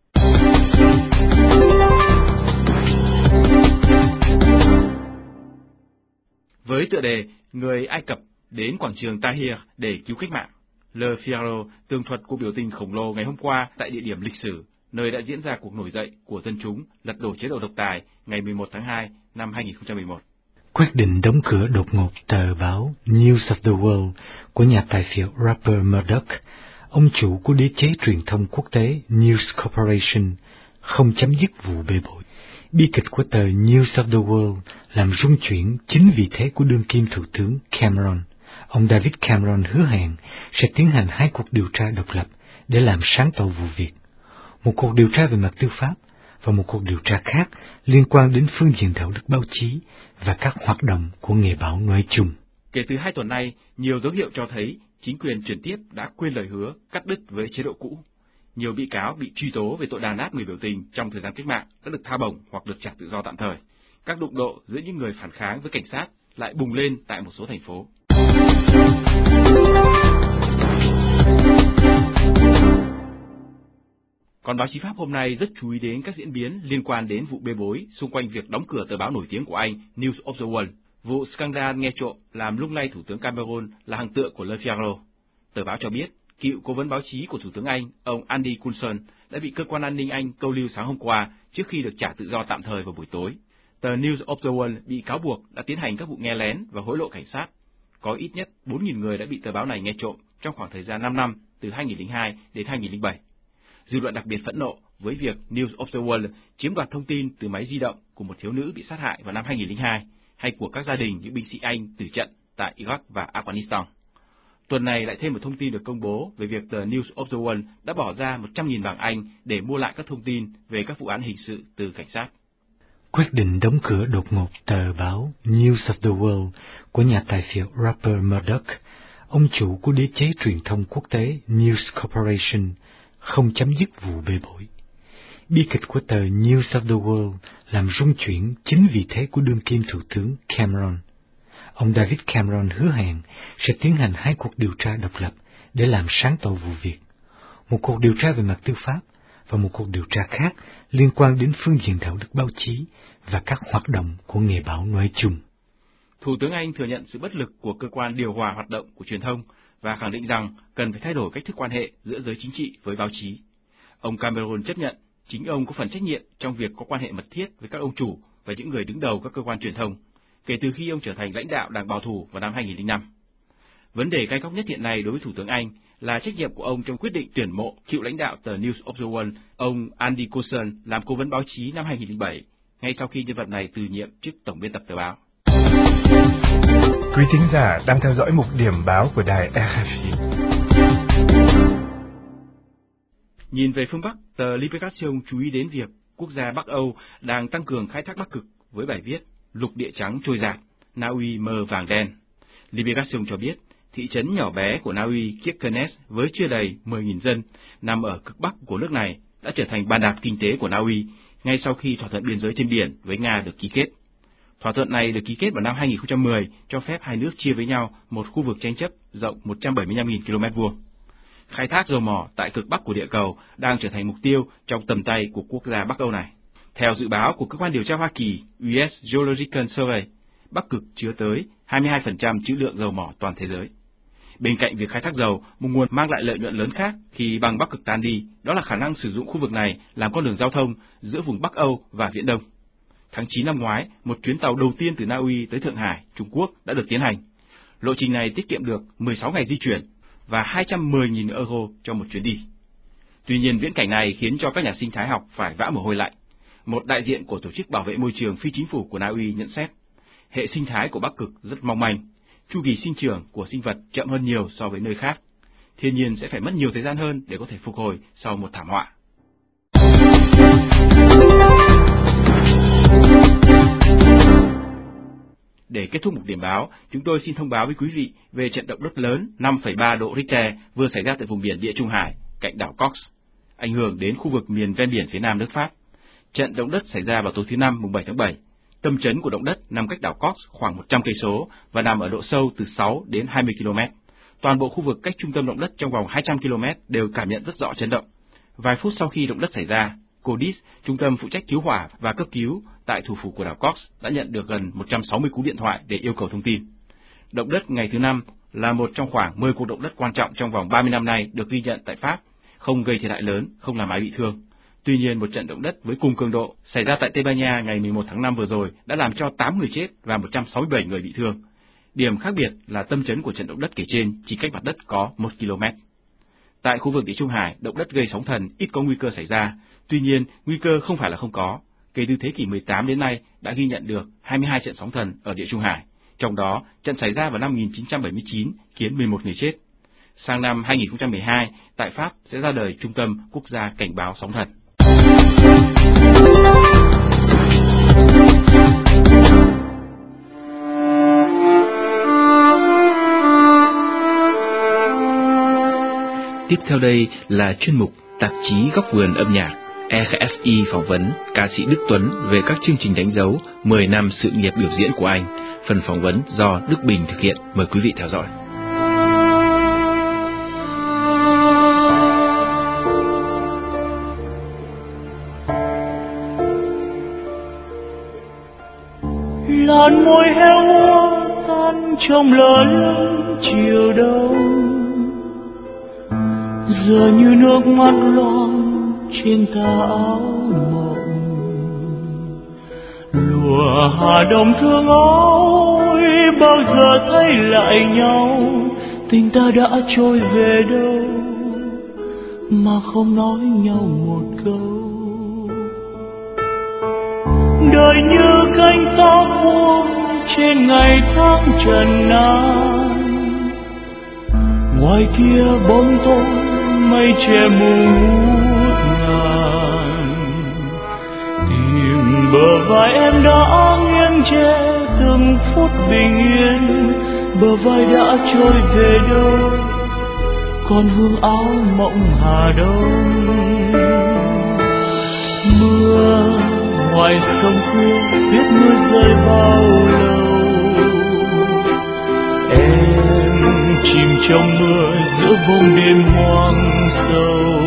Với tựa đề Người Ai Cập đến quảng trường Tahrir để cứu cách mạng, Le Figaro tường thuật cuộc biểu tình khổng lồ ngày hôm qua tại địa điểm lịch sử, nơi đã diễn ra cuộc nổi dậy của dân chúng lật đổ chế độ độc tài ngày 11 tháng 2 năm 2011. Quyết định đóng cửa đột ngột tờ báo News of the World của nhà tài phiệt Rupert Murdoch, ông chủ của đế chế truyền thông quốc tế News Corporation, không chấm dứt vụ bê bối. Bi kịch của tờ News of the World làm rung chuyển chính vị thế của đương kim Thủ tướng Cameron. Ông David Cameron hứa hẹn sẽ tiến hành 2 cuộc điều tra độc lập để làm sáng tỏ vụ việc. Một cuộc điều tra về mặt tư pháp và một cuộc điều tra khác liên quan đến phương diện đạo đức báo chí và các hoạt động của nghề báo nói chung. Kể từ 2 tuần nay, nhiều dấu hiệu cho thấy chính quyền chuyển tiếp đã quên lời hứa cắt đứt với chế độ cũ. Nhiều bị cáo bị truy tố về tội đàn áp người biểu tình trong thời gian cách mạng đã được tha bổng hoặc được trả tự do tạm thời. Các đụng độ giữa những người phản kháng với cảnh sát lại bùng lên tại một số thành phố. Còn báo chí Pháp hôm nay rất chú ý đến các diễn biến liên quan đến vụ bê bối xung quanh việc đóng cửa tờ báo nổi tiếng của Anh News of the World. Vụ scandal nghe trộm làm lung lay Thủ tướng Cameron là hàng tượng của Le Figaro. Tờ báo cho biết, cựu cố vấn báo chí của Thủ tướng Anh, ông Andy Coulson, đã bị cơ quan an ninh Anh câu lưu sáng hôm qua trước khi được trả tự do tạm thời vào buổi tối. Tờ News of the World bị cáo buộc đã tiến hành các vụ nghe lén và hối lộ cảnh sát. Có ít nhất 4.000 người đã bị tờ báo này nghe trộm trong khoảng thời gian 5 năm, từ 2002 đến 2007. Dư luận đặc biệt phẫn nộ với việc News of the World chiếm đoạt thông tin từ máy di động của một thiếu nữ bị sát hại vào năm 2002, hay của các gia đình những binh sĩ Anh tử trận tại Iraq và Afghanistan. Tuần này lại thêm một thông tin được công bố về việc tờ News of the World đã bỏ ra 100.000 bảng Anh để mua lại các thông tin về các vụ án hình sự từ cảnh sát. Quyết định đóng cửa đột ngột tờ báo News of the World của nhà tài phiệt Rupert Murdoch, ông chủ của đế chế truyền thông quốc tế News Corporation, không chấm dứt vụ bê bối. Bi kịch của tờ News of the World làm rung chuyển chính vị thế của đương kim Thủ tướng Cameron. Ông David Cameron hứa hẹn sẽ tiến hành 2 cuộc điều tra độc lập để làm sáng tỏ vụ việc. Một cuộc điều tra về mặt tư pháp và một cuộc điều tra khác liên quan đến phương diện đạo đức báo chí và các hoạt động của nghề báo nói chung. Thủ tướng Anh thừa nhận sự bất lực của cơ quan điều hòa hoạt động của truyền thông và khẳng định rằng cần phải thay đổi cách thức quan hệ giữa giới chính trị với báo chí. Ông Cameron chấp nhận chính ông có phần trách nhiệm trong việc có quan hệ mật thiết với các ông chủ và những người đứng đầu các cơ quan truyền thông, kể từ khi ông trở thành lãnh đạo đảng bảo thủ vào năm 2005. Vấn đề gai góc nhất hiện nay đối với Thủ tướng Anh là trách nhiệm của ông trong quyết định tuyển mộ cựu lãnh đạo tờ News of the World, ông Andy Coulson, làm cố vấn báo chí năm 2007, ngay sau khi nhân vật này từ nhiệm chức tổng biên tập tờ báo. Quý thính giả đang theo dõi mục điểm báo của đài RFI. Nhìn về phương Bắc, tờ Libération chú ý đến việc quốc gia Bắc Âu đang tăng cường khai thác Bắc Cực với bài viết Lục địa trắng trôi dạt, Na Uy mơ vàng đen. Libération cho biết, thị trấn nhỏ bé của Na Uy, Kirkenes với chưa đầy 10.000 dân, nằm ở cực Bắc của nước này, đã trở thành bàn đạp kinh tế của Na Uy ngay sau khi thỏa thuận biên giới trên biển với Nga được ký kết. Thỏa thuận này được ký kết vào năm 2010, cho phép hai nước chia với nhau một khu vực tranh chấp rộng 175.000 km2. Khai thác dầu mỏ tại cực Bắc của địa cầu đang trở thành mục tiêu trong tầm tay của quốc gia Bắc Âu này. Theo dự báo của cơ quan điều tra Hoa Kỳ US Geological Survey, Bắc Cực chứa tới 22% trữ lượng dầu mỏ toàn thế giới. Bên cạnh việc khai thác dầu, một nguồn mang lại lợi nhuận lớn khác khi băng Bắc Cực tan đi, đó là khả năng sử dụng khu vực này làm con đường giao thông giữa vùng Bắc Âu và Viễn Đông. Tháng 9 năm ngoái, một chuyến tàu đầu tiên từ Na Uy tới Thượng Hải, Trung Quốc đã được tiến hành. Lộ trình này tiết kiệm được 16 ngày di chuyển và 210.000 euro cho một chuyến đi. Tuy nhiên, viễn cảnh này khiến cho các nhà sinh thái học phải vã mồ hôi lạnh. Một đại diện của tổ chức bảo vệ môi trường phi chính phủ của Na Uy nhận xét, hệ sinh thái của Bắc Cực rất mong manh, chu kỳ sinh trưởng của sinh vật chậm hơn nhiều so với nơi khác. Thiên nhiên sẽ phải mất nhiều thời gian hơn để có thể phục hồi sau một thảm họa. Để kết thúc một điểm báo, chúng tôi xin thông báo với quý vị về trận động đất lớn 5,3 độ Richter vừa xảy ra tại vùng biển Địa Trung Hải, cạnh đảo Cox, ảnh hưởng đến khu vực miền ven biển phía nam nước Pháp. Trận động đất xảy ra vào tối thứ Năm, mùng 7 tháng 7. Tâm chấn của động đất nằm cách đảo Cox khoảng 100 cây số và nằm ở độ sâu từ 6 đến 20 km. Toàn bộ khu vực cách trung tâm động đất trong vòng 200 km đều cảm nhận rất rõ chấn động. Vài phút sau khi động đất xảy ra, CODIS, trung tâm phụ trách cứu hỏa và cấp cứu tại thủ phủ của đảo Cox, đã nhận được gần 160 cú điện thoại để yêu cầu thông tin. Động đất ngày thứ Năm là một trong khoảng 10 cuộc động đất quan trọng trong vòng 30 năm nay được ghi nhận tại Pháp, không gây thiệt hại lớn, không làm ai bị thương. Tuy nhiên, một trận động đất với cùng cường độ xảy ra tại Tây Ban Nha ngày 11 tháng 5 vừa rồi đã làm cho 8 người chết và 167 người bị thương. Điểm khác biệt là tâm chấn của trận động đất kể trên chỉ cách mặt đất có 1 km. Tại khu vực Địa Trung Hải, động đất gây sóng thần ít có nguy cơ xảy ra. Tuy nhiên, nguy cơ không phải là không có. Kể từ thế kỷ 18 đến nay đã ghi nhận được 22 trận sóng thần ở Địa Trung Hải. Trong đó, trận xảy ra vào năm 1979 khiến 11 người chết. Sang năm 2012, tại Pháp sẽ ra đời Trung tâm Quốc gia Cảnh báo sóng thần. Tiếp theo đây là chuyên mục Tạp chí Góc vườn âm nhạc. RFI phỏng vấn ca sĩ Đức Tuấn về các chương trình đánh dấu 10 năm sự nghiệp biểu diễn của anh. Phần phỏng vấn do Đức Bình thực hiện. Mời quý vị theo dõi. làn môi heo trong lỡ lắng chiều đông, giờ như nước mắt loang trên tà áo mộng. Lùa Hà Đông thương ôi, bao giờ thấy lại nhau, tình ta đã trôi về đâu mà không nói nhau một câu. Đời như cánh tóc buông trên ngày tháng trần nan, ngoài kia bóng tối mây che mù ngút ngàn. Tìm bờ vai em đã nghiêng che từng phút bình yên, bờ vai đã trôi về đâu còn hương áo mộng Hà Đông. Mưa ngoài sông khuya biết mưa rơi bao lâu, em chìm trong mưa giữa vùng đêm hoang sâu.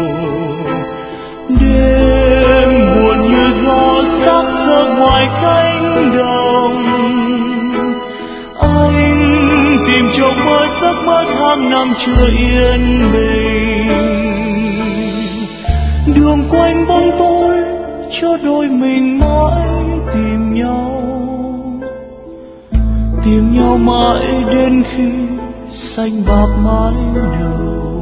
Đêm buồn như gió xác sơ ngoài cánh đồng, anh tìm trong mơ giấc mơ tháng năm chưa yên bình. Đường quanh bóng tối cho đôi mình mãi tìm nhau mãi đến khi xanh bạc mái đầu.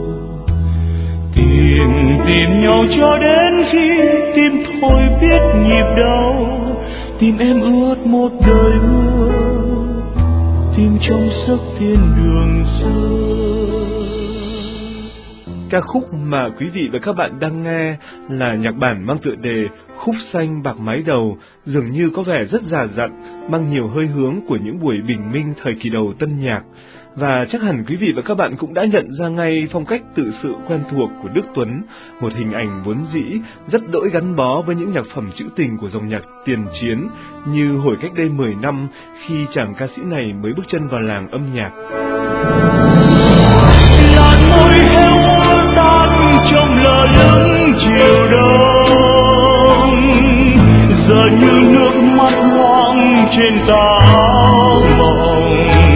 Tìm nhau cho đến khi tim thôi biết nhịp đau, tim em ướt một đời mưa, tim trong giấc thiên đường xưa. Ca khúc mà quý vị và các bạn đang nghe là nhạc bản mang tựa đề Khúc Xanh Bạc Mái Đầu, dường như có vẻ rất già dặn, mang nhiều hơi hướng của những buổi bình minh thời kỳ đầu tân nhạc. Và chắc hẳn quý vị và các bạn cũng đã nhận ra ngay phong cách tự sự quen thuộc của Đức Tuấn, một hình ảnh vốn dĩ rất đỗi gắn bó với những nhạc phẩm trữ tình của dòng nhạc tiền chiến, như hồi cách đây 10 năm khi chàng ca sĩ này mới bước chân vào làng âm nhạc. Làn môi heo tan trong lờ lững chiều đông, giờ như nước mắt hoang trên táo mộng.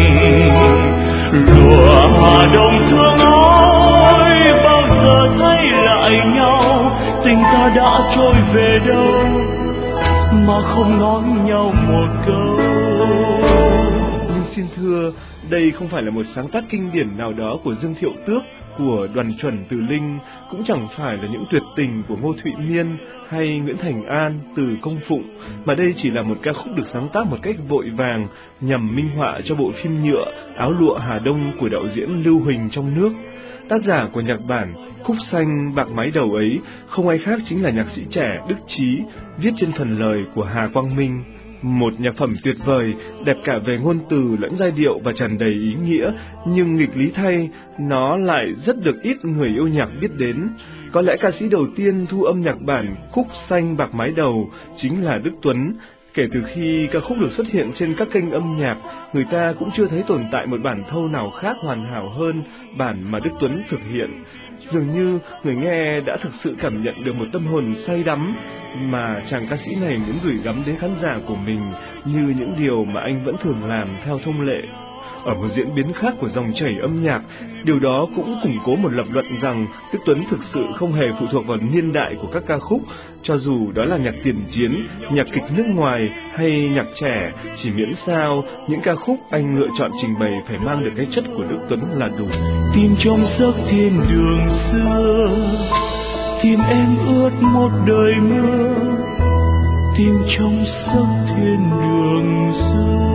Lùa Hà Đông thương ôi, bao giờ thấy lại nhau, tình ta đã trôi về đâu mà không nói nhau một câu. Nhưng xin thưa, đây không phải là một sáng tác kinh điển nào đó của Dương Thiệu Tước, của Đoàn Chuẩn Từ Linh, cũng chẳng phải là những tuyệt tình của Ngô Thụy Miên hay Nguyễn Thành An từ Công Phụng, mà đây chỉ là một ca khúc được sáng tác một cách vội vàng nhằm minh họa cho bộ phim nhựa Áo Lụa Hà Đông của đạo diễn Lưu Huỳnh trong nước. Tác giả của nhạc bản Khúc Xanh Bạc Mái Đầu ấy không ai khác chính là nhạc sĩ trẻ Đức Trí, viết trên phần lời của Hà Quang Minh. Một nhạc phẩm tuyệt vời, đẹp cả về ngôn từ lẫn giai điệu và tràn đầy ý nghĩa, nhưng nghịch lý thay, nó lại rất được ít người yêu nhạc biết đến. Có lẽ ca sĩ đầu tiên thu âm nhạc bản Khúc Xanh Bạc Mái Đầu chính là Đức Tuấn. Kể từ khi ca khúc được xuất hiện trên các kênh âm nhạc, người ta cũng chưa thấy tồn tại một bản thâu nào khác hoàn hảo hơn bản mà Đức Tuấn thực hiện. Dường như người nghe đã thực sự cảm nhận được một tâm hồn say đắm mà chàng ca sĩ này muốn gửi gắm đến khán giả của mình, như những điều mà anh vẫn thường làm theo thông lệ. Ở một diễn biến khác của dòng chảy âm nhạc, điều đó cũng củng cố một lập luận rằng Đức Tuấn thực sự không hề phụ thuộc vào niên đại của các ca khúc, cho dù đó là nhạc tiền chiến, nhạc kịch nước ngoài hay nhạc trẻ, chỉ miễn sao những ca khúc anh lựa chọn trình bày phải mang được cái chất của Đức Tuấn là đủ. Tim trong giấc thiên đường xưa, tim em ướt một đời mưa, tim trong giấc thiên đường xưa.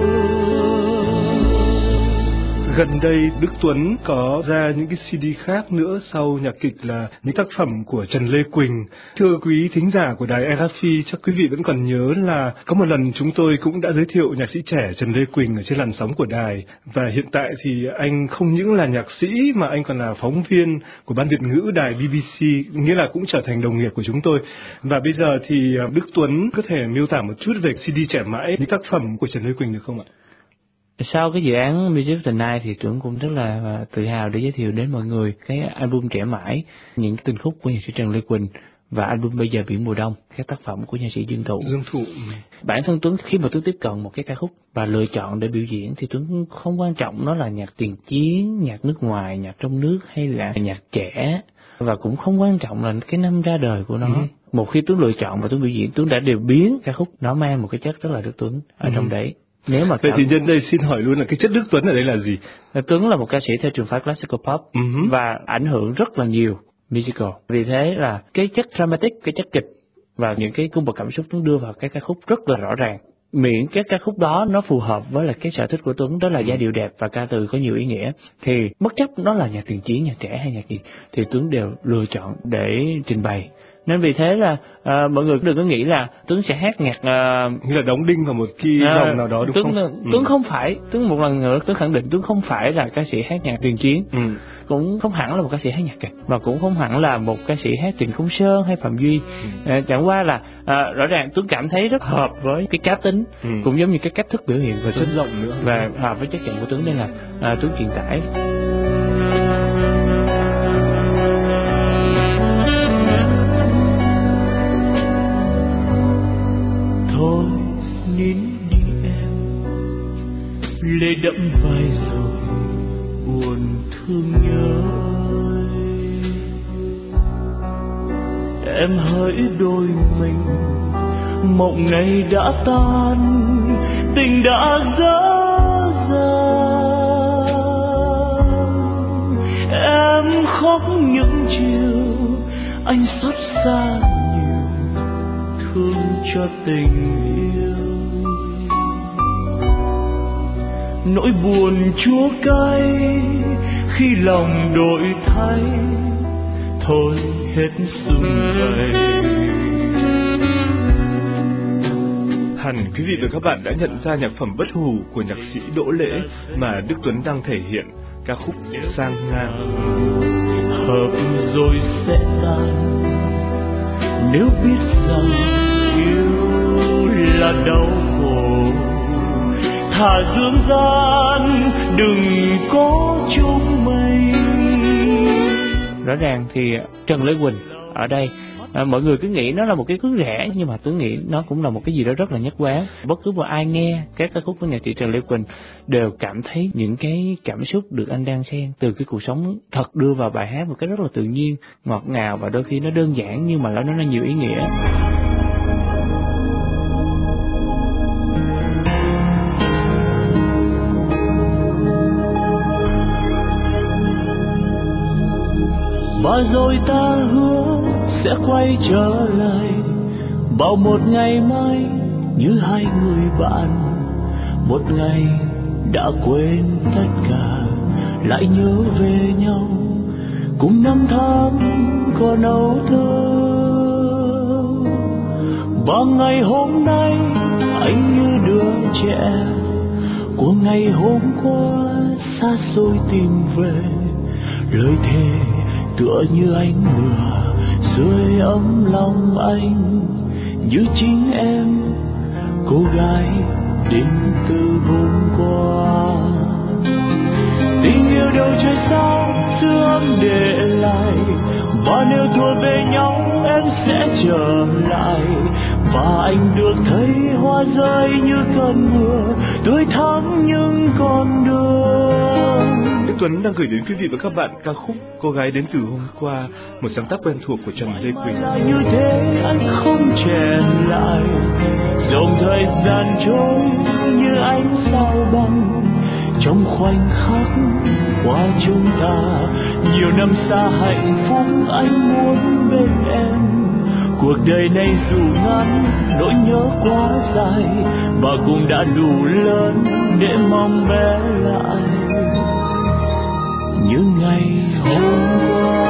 Gần đây Đức Tuấn có ra những cái CD khác nữa sau nhạc kịch là những tác phẩm của Trần Lê Quỳnh. Thưa quý thính giả của đài RFI, chắc quý vị vẫn còn nhớ là có một lần chúng tôi cũng đã giới thiệu nhạc sĩ trẻ Trần Lê Quỳnh ở trên làn sóng của đài, và hiện tại thì anh không những là nhạc sĩ mà anh còn là phóng viên của ban Việt ngữ đài BBC, nghĩa là cũng trở thành đồng nghiệp của chúng tôi. Và bây giờ thì Đức Tuấn có thể miêu tả một chút về CD Trẻ Mãi, những tác phẩm của Trần Lê Quỳnh được không ạ? Sau cái dự án Music of the Night thì Trưởng cũng rất là tự hào để giới thiệu đến mọi người cái album Trẻ Mãi, những tình khúc của nhạc sĩ Trần Lê Quỳnh. và album Bây giờ biển mùa đông, các tác phẩm của nhạc sĩ Dương Thụ. Bản thân Tuấn khi mà Tuấn tiếp cận một cái ca khúc và lựa chọn để biểu diễn thì Tuấn không quan trọng nó là nhạc tiền chiến, nhạc nước ngoài, nhạc trong nước hay là nhạc trẻ, và cũng không quan trọng là cái năm ra đời của nó. Một khi Tuấn lựa chọn và Tuấn biểu diễn, Tuấn đã đều biến ca khúc nó mang một cái chất rất là Đức Tuấn ở trong đấy. Nếu mà vậy thì nhân đây xin hỏi luôn là cái chất Đức Tuấn ở đây là gì? Tuấn là một ca sĩ theo trường phái classical pop và ảnh hưởng rất là nhiều musical. Vì thế là cái chất dramatic, cái chất kịch và những cái cung bậc cảm xúc Tuấn đưa vào cái ca khúc rất là rõ ràng. Miễn cái ca khúc đó nó phù hợp với là cái sở thích của Tuấn, đó là giai điệu đẹp và ca từ có nhiều ý nghĩa, thì bất chấp nó là nhạc tiền chiến, nhạc trẻ hay nhạc gì thì Tuấn đều lựa chọn để trình bày. Nên vì thế là mọi người đừng có nghĩ là Tuấn sẽ hát nhạc như là đóng đinh vào một cái dòng nào đó, đúng không? Tuấn không phải, Tuấn một lần nữa Tuấn khẳng định Tuấn không phải là ca sĩ hát nhạc tiền chiến, cũng không hẳn là một ca sĩ hát nhạc kịch, và cũng không hẳn là một ca sĩ hát Trịnh Công Sơn hay Phạm Duy. Chẳng qua là rõ ràng Tuấn cảm thấy rất hợp với cái cá tính, cũng giống như cái cách thức biểu hiện và chất giọng nữa, và hợp với chất giọng của Tuấn, nên là Tuấn truyền tải. Thôi nín đi em, lệ đẫm vai rồi buồn thương nhớ. Em hỡi đôi mình, mộng này đã tan, tình đã dở dang. Em khóc những chiều anh xót xa nhiều, thương cho tình yêu. Nỗi buồn chua cay khi lòng đổi thay, thôi hết sum vầy. Hẳn quý vị và các bạn đã nhận ra nhạc phẩm Bất Hủ của nhạc sĩ Đỗ Lễ mà Đức Tuấn đang thể hiện, ca khúc Sang Ngang. Hợp rồi sẽ tan, nếu biết rằng yêu là đau khổ, thà dương gian đừng có chung mình. Rõ ràng thì Trần Lê Quỳnh ở đây mọi người cứ nghĩ nó là một cái khúc rẻ, nhưng mà tôi nghĩ nó cũng là một cái gì đó rất là nhất quán. Bất cứ một ai nghe các ca khúc của nhạc sĩ Trần Lê Quỳnh đều cảm thấy những cái cảm xúc được anh đan xen từ cái cuộc sống thật đưa vào bài hát một cái rất là tự nhiên, ngọt ngào, và đôi khi nó đơn giản nhưng mà nó nhiều ý nghĩa. Và rồi ta hứa sẽ quay trở lại vào một ngày mai như hai người bạn, một ngày đã quên tất cả lại nhớ về nhau, cùng năm tháng còn âu thơ. Và ngày hôm nay anh như đứa trẻ của ngày hôm qua xa xôi tìm về, lời thề tựa như ánh lửa rơi ấm lòng anh, như chính em cô gái đến từ hôm qua. Tình yêu đâu trời sao xưa ấm để lại, và nếu thua về nhau em sẽ trở lại, và anh được thấy hoa rơi như cơn mưa tươi thắm những con đường. Đức Tuấn đang gửi đến quý vị và các bạn ca khúc Cô gái đến từ hôm qua, một sáng tác quen thuộc của Trần Lê Quỳnh. Như thế anh không chèn lại, dòng thời gian trôi như ánh sao băng, trong khoảnh khắc qua chúng ta. Nhiều năm xa hạnh phúc anh muốn bên em, cuộc đời này dù ngắn nỗi nhớ quá dài, và cũng đã đủ lớn để mong bé lại như ngày hôm qua.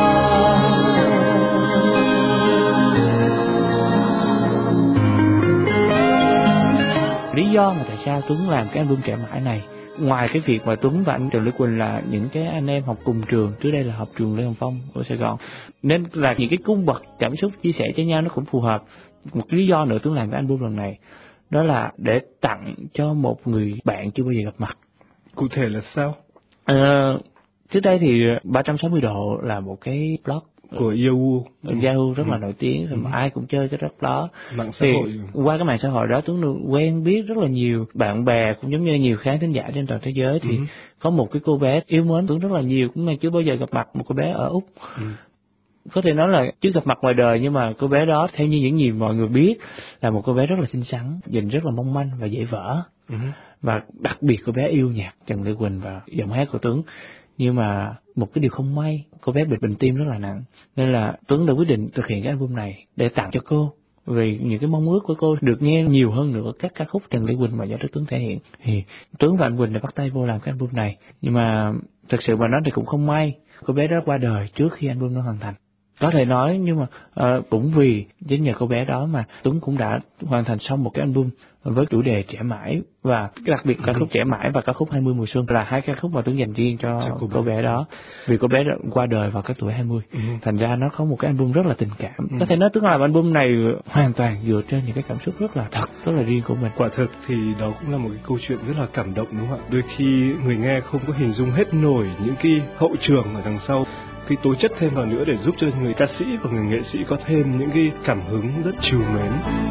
Lý do mà tại sao Tuấn làm cái album Trẻ Mãi này, ngoài cái việc mà Tuấn và anh Trần Lê Quỳnh là những cái anh em học cùng trường, trước đây là học trường Lê Hồng Phong ở Sài Gòn, nên là những cái cung bậc cảm xúc chia sẻ cho nhau nó cũng phù hợp. Một lý do nữa Tuấn làm cái album lần này đó là để tặng cho một người bạn chưa bao giờ gặp mặt. Cụ thể là sao? Trước đây thì 360 độ là một cái blog của Yahoo rất là nổi tiếng, rồi ai cũng chơi cái đất đó. Mạng xã hội. Qua cái mạng xã hội đó Tuấn được quen biết rất là nhiều bạn bè, cũng giống như nhiều khán thính giả trên toàn thế giới. Thì có một cái cô bé yêu mến Tuấn rất là nhiều, cũng chưa bao giờ gặp mặt, một cô bé ở Úc. Có thể nói là chưa gặp mặt ngoài đời, nhưng mà cô bé đó theo như những gì mọi người biết là một cô bé rất là xinh xắn, nhìn rất là mong manh và dễ vỡ. Và đặc biệt cô bé yêu nhạc Trần Lê Quỳnh và giọng hát của Tuấn. Nhưng mà một cái điều không may, cô bé bị bệnh tim rất là nặng, nên là Tuấn đã quyết định thực hiện cái album này để tặng cho cô, vì những cái mong ước của cô được nghe nhiều hơn nữa các ca khúc Trần Lê Quỳnh mà do Tuấn thể hiện. Thì Tuấn và anh Quỳnh đã bắt tay vô làm cái album này, nhưng mà thực sự mà nói thì cũng không may, cô bé đó qua đời trước khi album nó hoàn thành. Có thể nói, nhưng mà cũng vì chính nhờ cô bé đó mà Tuấn cũng đã hoàn thành xong một cái album với chủ đề trẻ mãi, và đặc biệt ca khúc Trẻ Mãi và ca khúc 20 mùa xuân là hai ca khúc mà Tuấn dành riêng cho cô bé đó, vì cô bé đã qua đời vào cái tuổi 20. Thành ra nó có một cái album rất là tình cảm. Có thể nói Tuấn làm album này hoàn toàn dựa trên những cái cảm xúc rất là thật, rất là riêng của mình. Quả thực thì đó cũng là một cái câu chuyện rất là cảm động, đúng không ạ? Đôi khi người nghe không có hình dung hết nổi những cái hậu trường ở đằng sau, cái tố chất thêm vào nữa để giúp cho người ca sĩ và người nghệ sĩ có thêm những cái cảm hứng rất trìu mến.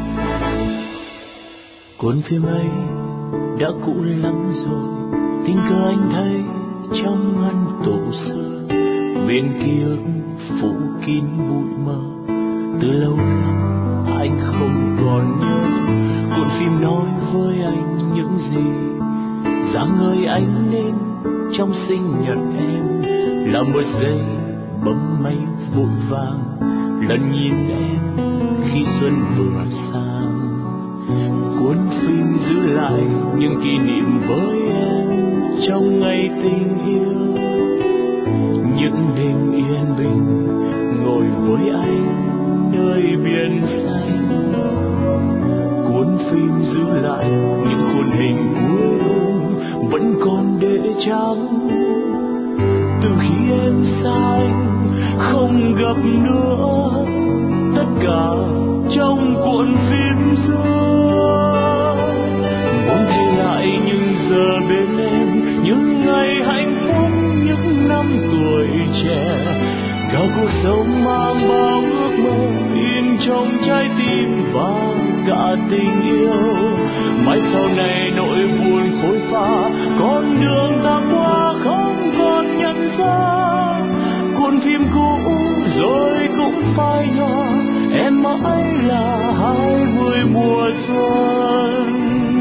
Cuốn phim ấy đã cũ lắm rồi, tình cờ anh thấy trong ngăn tủ xưa, bên kia phủ kín bụi mờ. Từ lâu lắm anh không còn nhớ cuốn phim nói với anh những gì, dáng người anh nên trong sinh nhật em là một giây bấm máy vội vàng, lần nhìn em khi xuân vừa sang. Cuốn phim giữ lại những kỷ niệm với em trong ngày tình yêu, những đêm yên bình ngồi với anh nơi biển xanh. Cuốn phim giữ lại những khuôn hình cuối đông vẫn còn để trắng, từ khi em xa anh không gặp nữa tất cả trong cuộn phim xưa. Muốn thấy lại những giờ bên em, những ngày hạnh phúc, những năm tuổi trẻ, cả cuộc sống mang bao ước mơ in trong trái tim và cả tình yêu. Mãi sau này nỗi buồn phôi pha, con đường ta qua không còn nhận ra. Cuốn phim cũ rồi cũng phai nhòa, em mãi là 20 mùa xuân.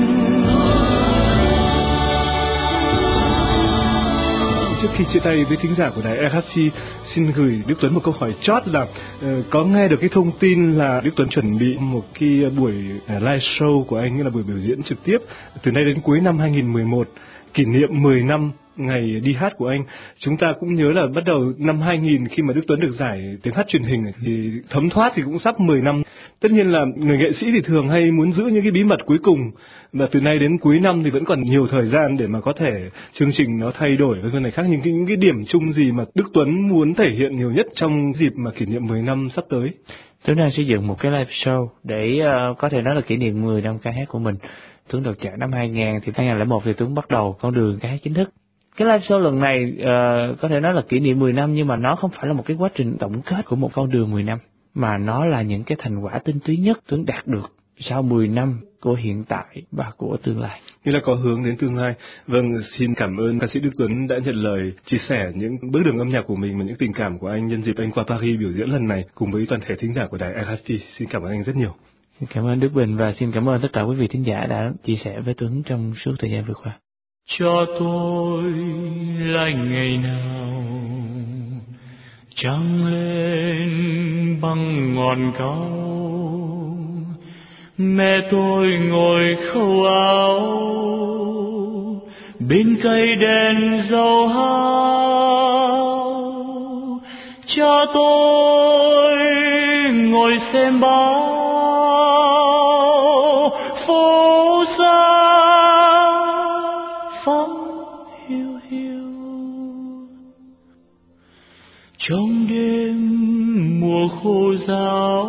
Trước khi chia tay với thính giả của đài RFT, xin gửi Đức Tuấn một câu hỏi chót là có nghe được cái thông tin là Đức Tuấn chuẩn bị một cái buổi live show của anh, như là buổi biểu diễn trực tiếp từ nay đến cuối năm 2011, kỷ niệm 10 năm ngày đi hát của anh. Chúng ta cũng nhớ là bắt đầu năm 2000 khi mà Đức Tuấn được giải tiếng hát truyền hình thì thấm thoát thì cũng sắp 10 năm. Tất nhiên là người nghệ sĩ thì thường hay muốn giữ những cái bí mật cuối cùng, và từ nay đến cuối năm thì vẫn còn nhiều thời gian để mà có thể chương trình nó thay đổi với cái này khác. Những cái điểm chung gì mà Đức Tuấn muốn thể hiện nhiều nhất trong dịp mà kỷ niệm 10 năm sắp tới? Tuấn đang xây dựng một cái live show để có thể nói là kỷ niệm 10 năm ca hát của mình. Tuấn được chạy năm 2000 thì 2001 thì Tuấn bắt đầu con đường ca hát chính thức. Cái live show lần này có thể nói là kỷ niệm 10 năm, nhưng mà nó không phải là một cái quá trình tổng kết của một con đường 10 năm, mà nó là những cái thành quả tinh túy nhất Tuấn đạt được sau 10 năm của hiện tại và của tương lai. Như là có hướng đến tương lai. Vâng, xin cảm ơn ca sĩ Đức Tuấn đã nhận lời chia sẻ những bước đường âm nhạc của mình và những tình cảm của anh nhân dịp anh qua Paris biểu diễn lần này cùng với toàn thể thính giả của đài RFT. Xin cảm ơn anh rất nhiều. Xin cảm ơn Đức Bình và xin cảm ơn tất cả quý vị thính giả đã chia sẻ với Tuấn trong suốt thời gian vừa qua. Cho tôi lại ngày nào trăng lên băng ngọn cao, mẹ tôi ngồi khâu áo bên cây đèn dầu hao. Cha tôi ngồi xem báo phố xa vắng hiu hiu. Trong đêm mùa khô ráo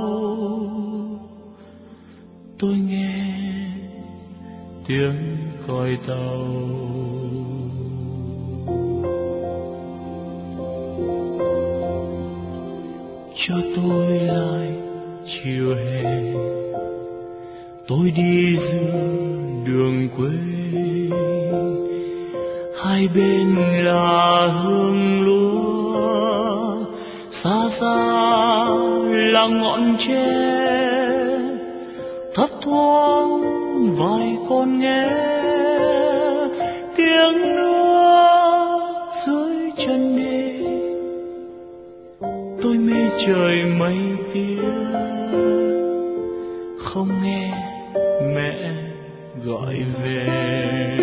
tôi nghe tiếng còi tàu. cho tôi lại chiều hè. Tôi đi giữa đường quê, hai bên là hương lúa, xa xa là ngọn tre, thấp thoáng vài con nghe tiếng nước dưới chân đê. Tôi mê trời mây tía, không nghe mẹ gọi về.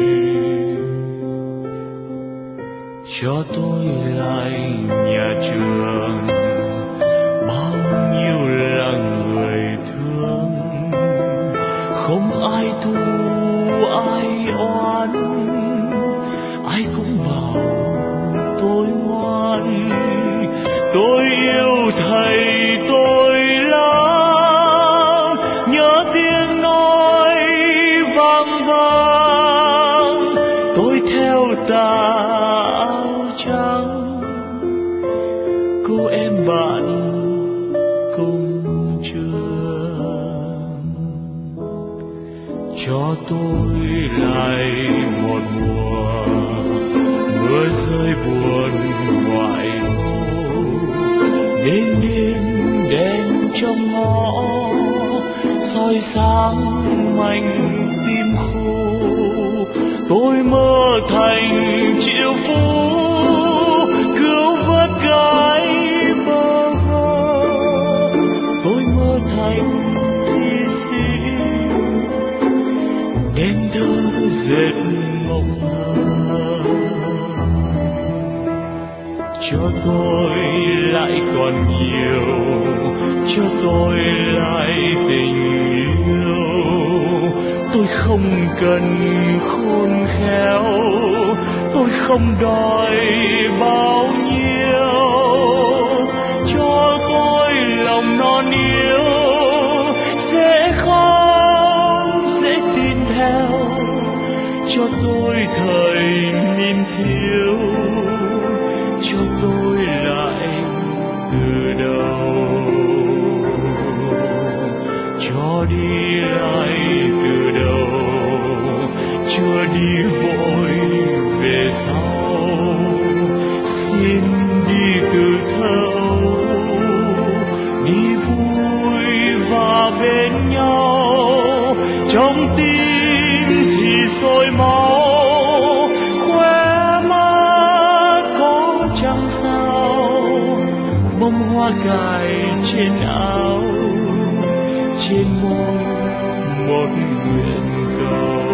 Cho tôi lại nhà trường, bao nhiêu là người thương, không ai thù ai oán, ai cũng bảo tôi ngoan. Tôi yêu thầy tôi lắm, nhớ tiếng nói vang vang. Tôi theo tà áo trắng, cô em bạn cùng trường. Cho tôi lại một mùa mưa rơi buồn ngoại ô, đêm đêm đen trong ngõ soi sáng mảnh tim khô. Tôi mơ thành triệu phú, cứu vớt gái bơ vơ. Tôi mơ thành thi sĩ, đem thơ dệt mộng mơ. Cho tôi lại còn nhiều, cho tôi lại tình yêu. Tôi không cần khôn khéo, tôi không đòi bao nhiêu. Cho tôi lòng non yêu, sẽ khóc sẽ tin theo. Cho tôi thời niên thiếu, cho tôi lại từ đầu. Cho đi lại từ đầu, chưa đi vội về sau. Xin đi từ thơ ấu, đi vui và bên nhau. Trong tim thì sôi máu, khóe mắt có chẳng sao. Bông hoa cài trên áo, trên môi một nguyện cầu.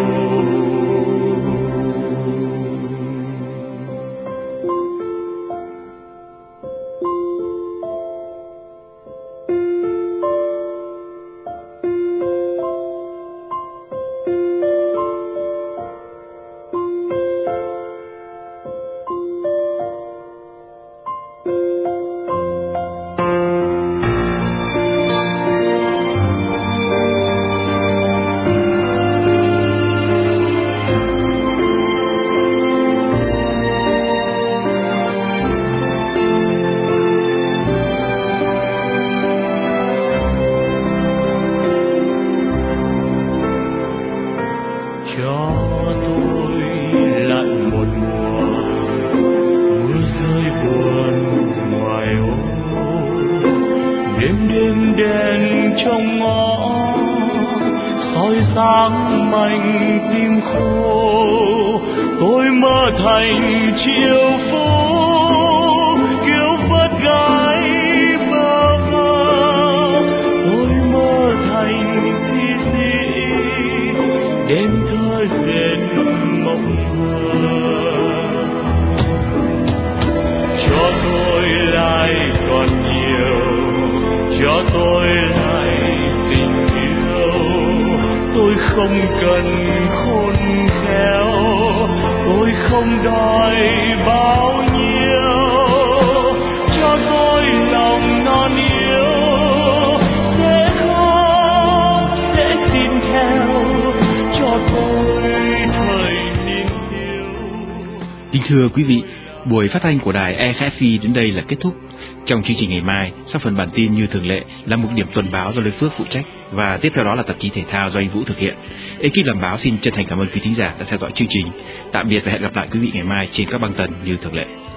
Thưa quý vị, Buổi phát thanh của đài RFI đến đây là kết thúc. Trong chương trình ngày mai, sau phần bản tin như thường lệ là một điểm tuần báo do Lê Phước phụ trách và tiếp theo đó là tạp chí thể thao do anh Vũ thực hiện. Ekip làm báo xin chân thành cảm ơn quý thính giả đã theo dõi chương trình. Tạm biệt và hẹn gặp lại quý vị ngày mai trên các băng tần như thường lệ.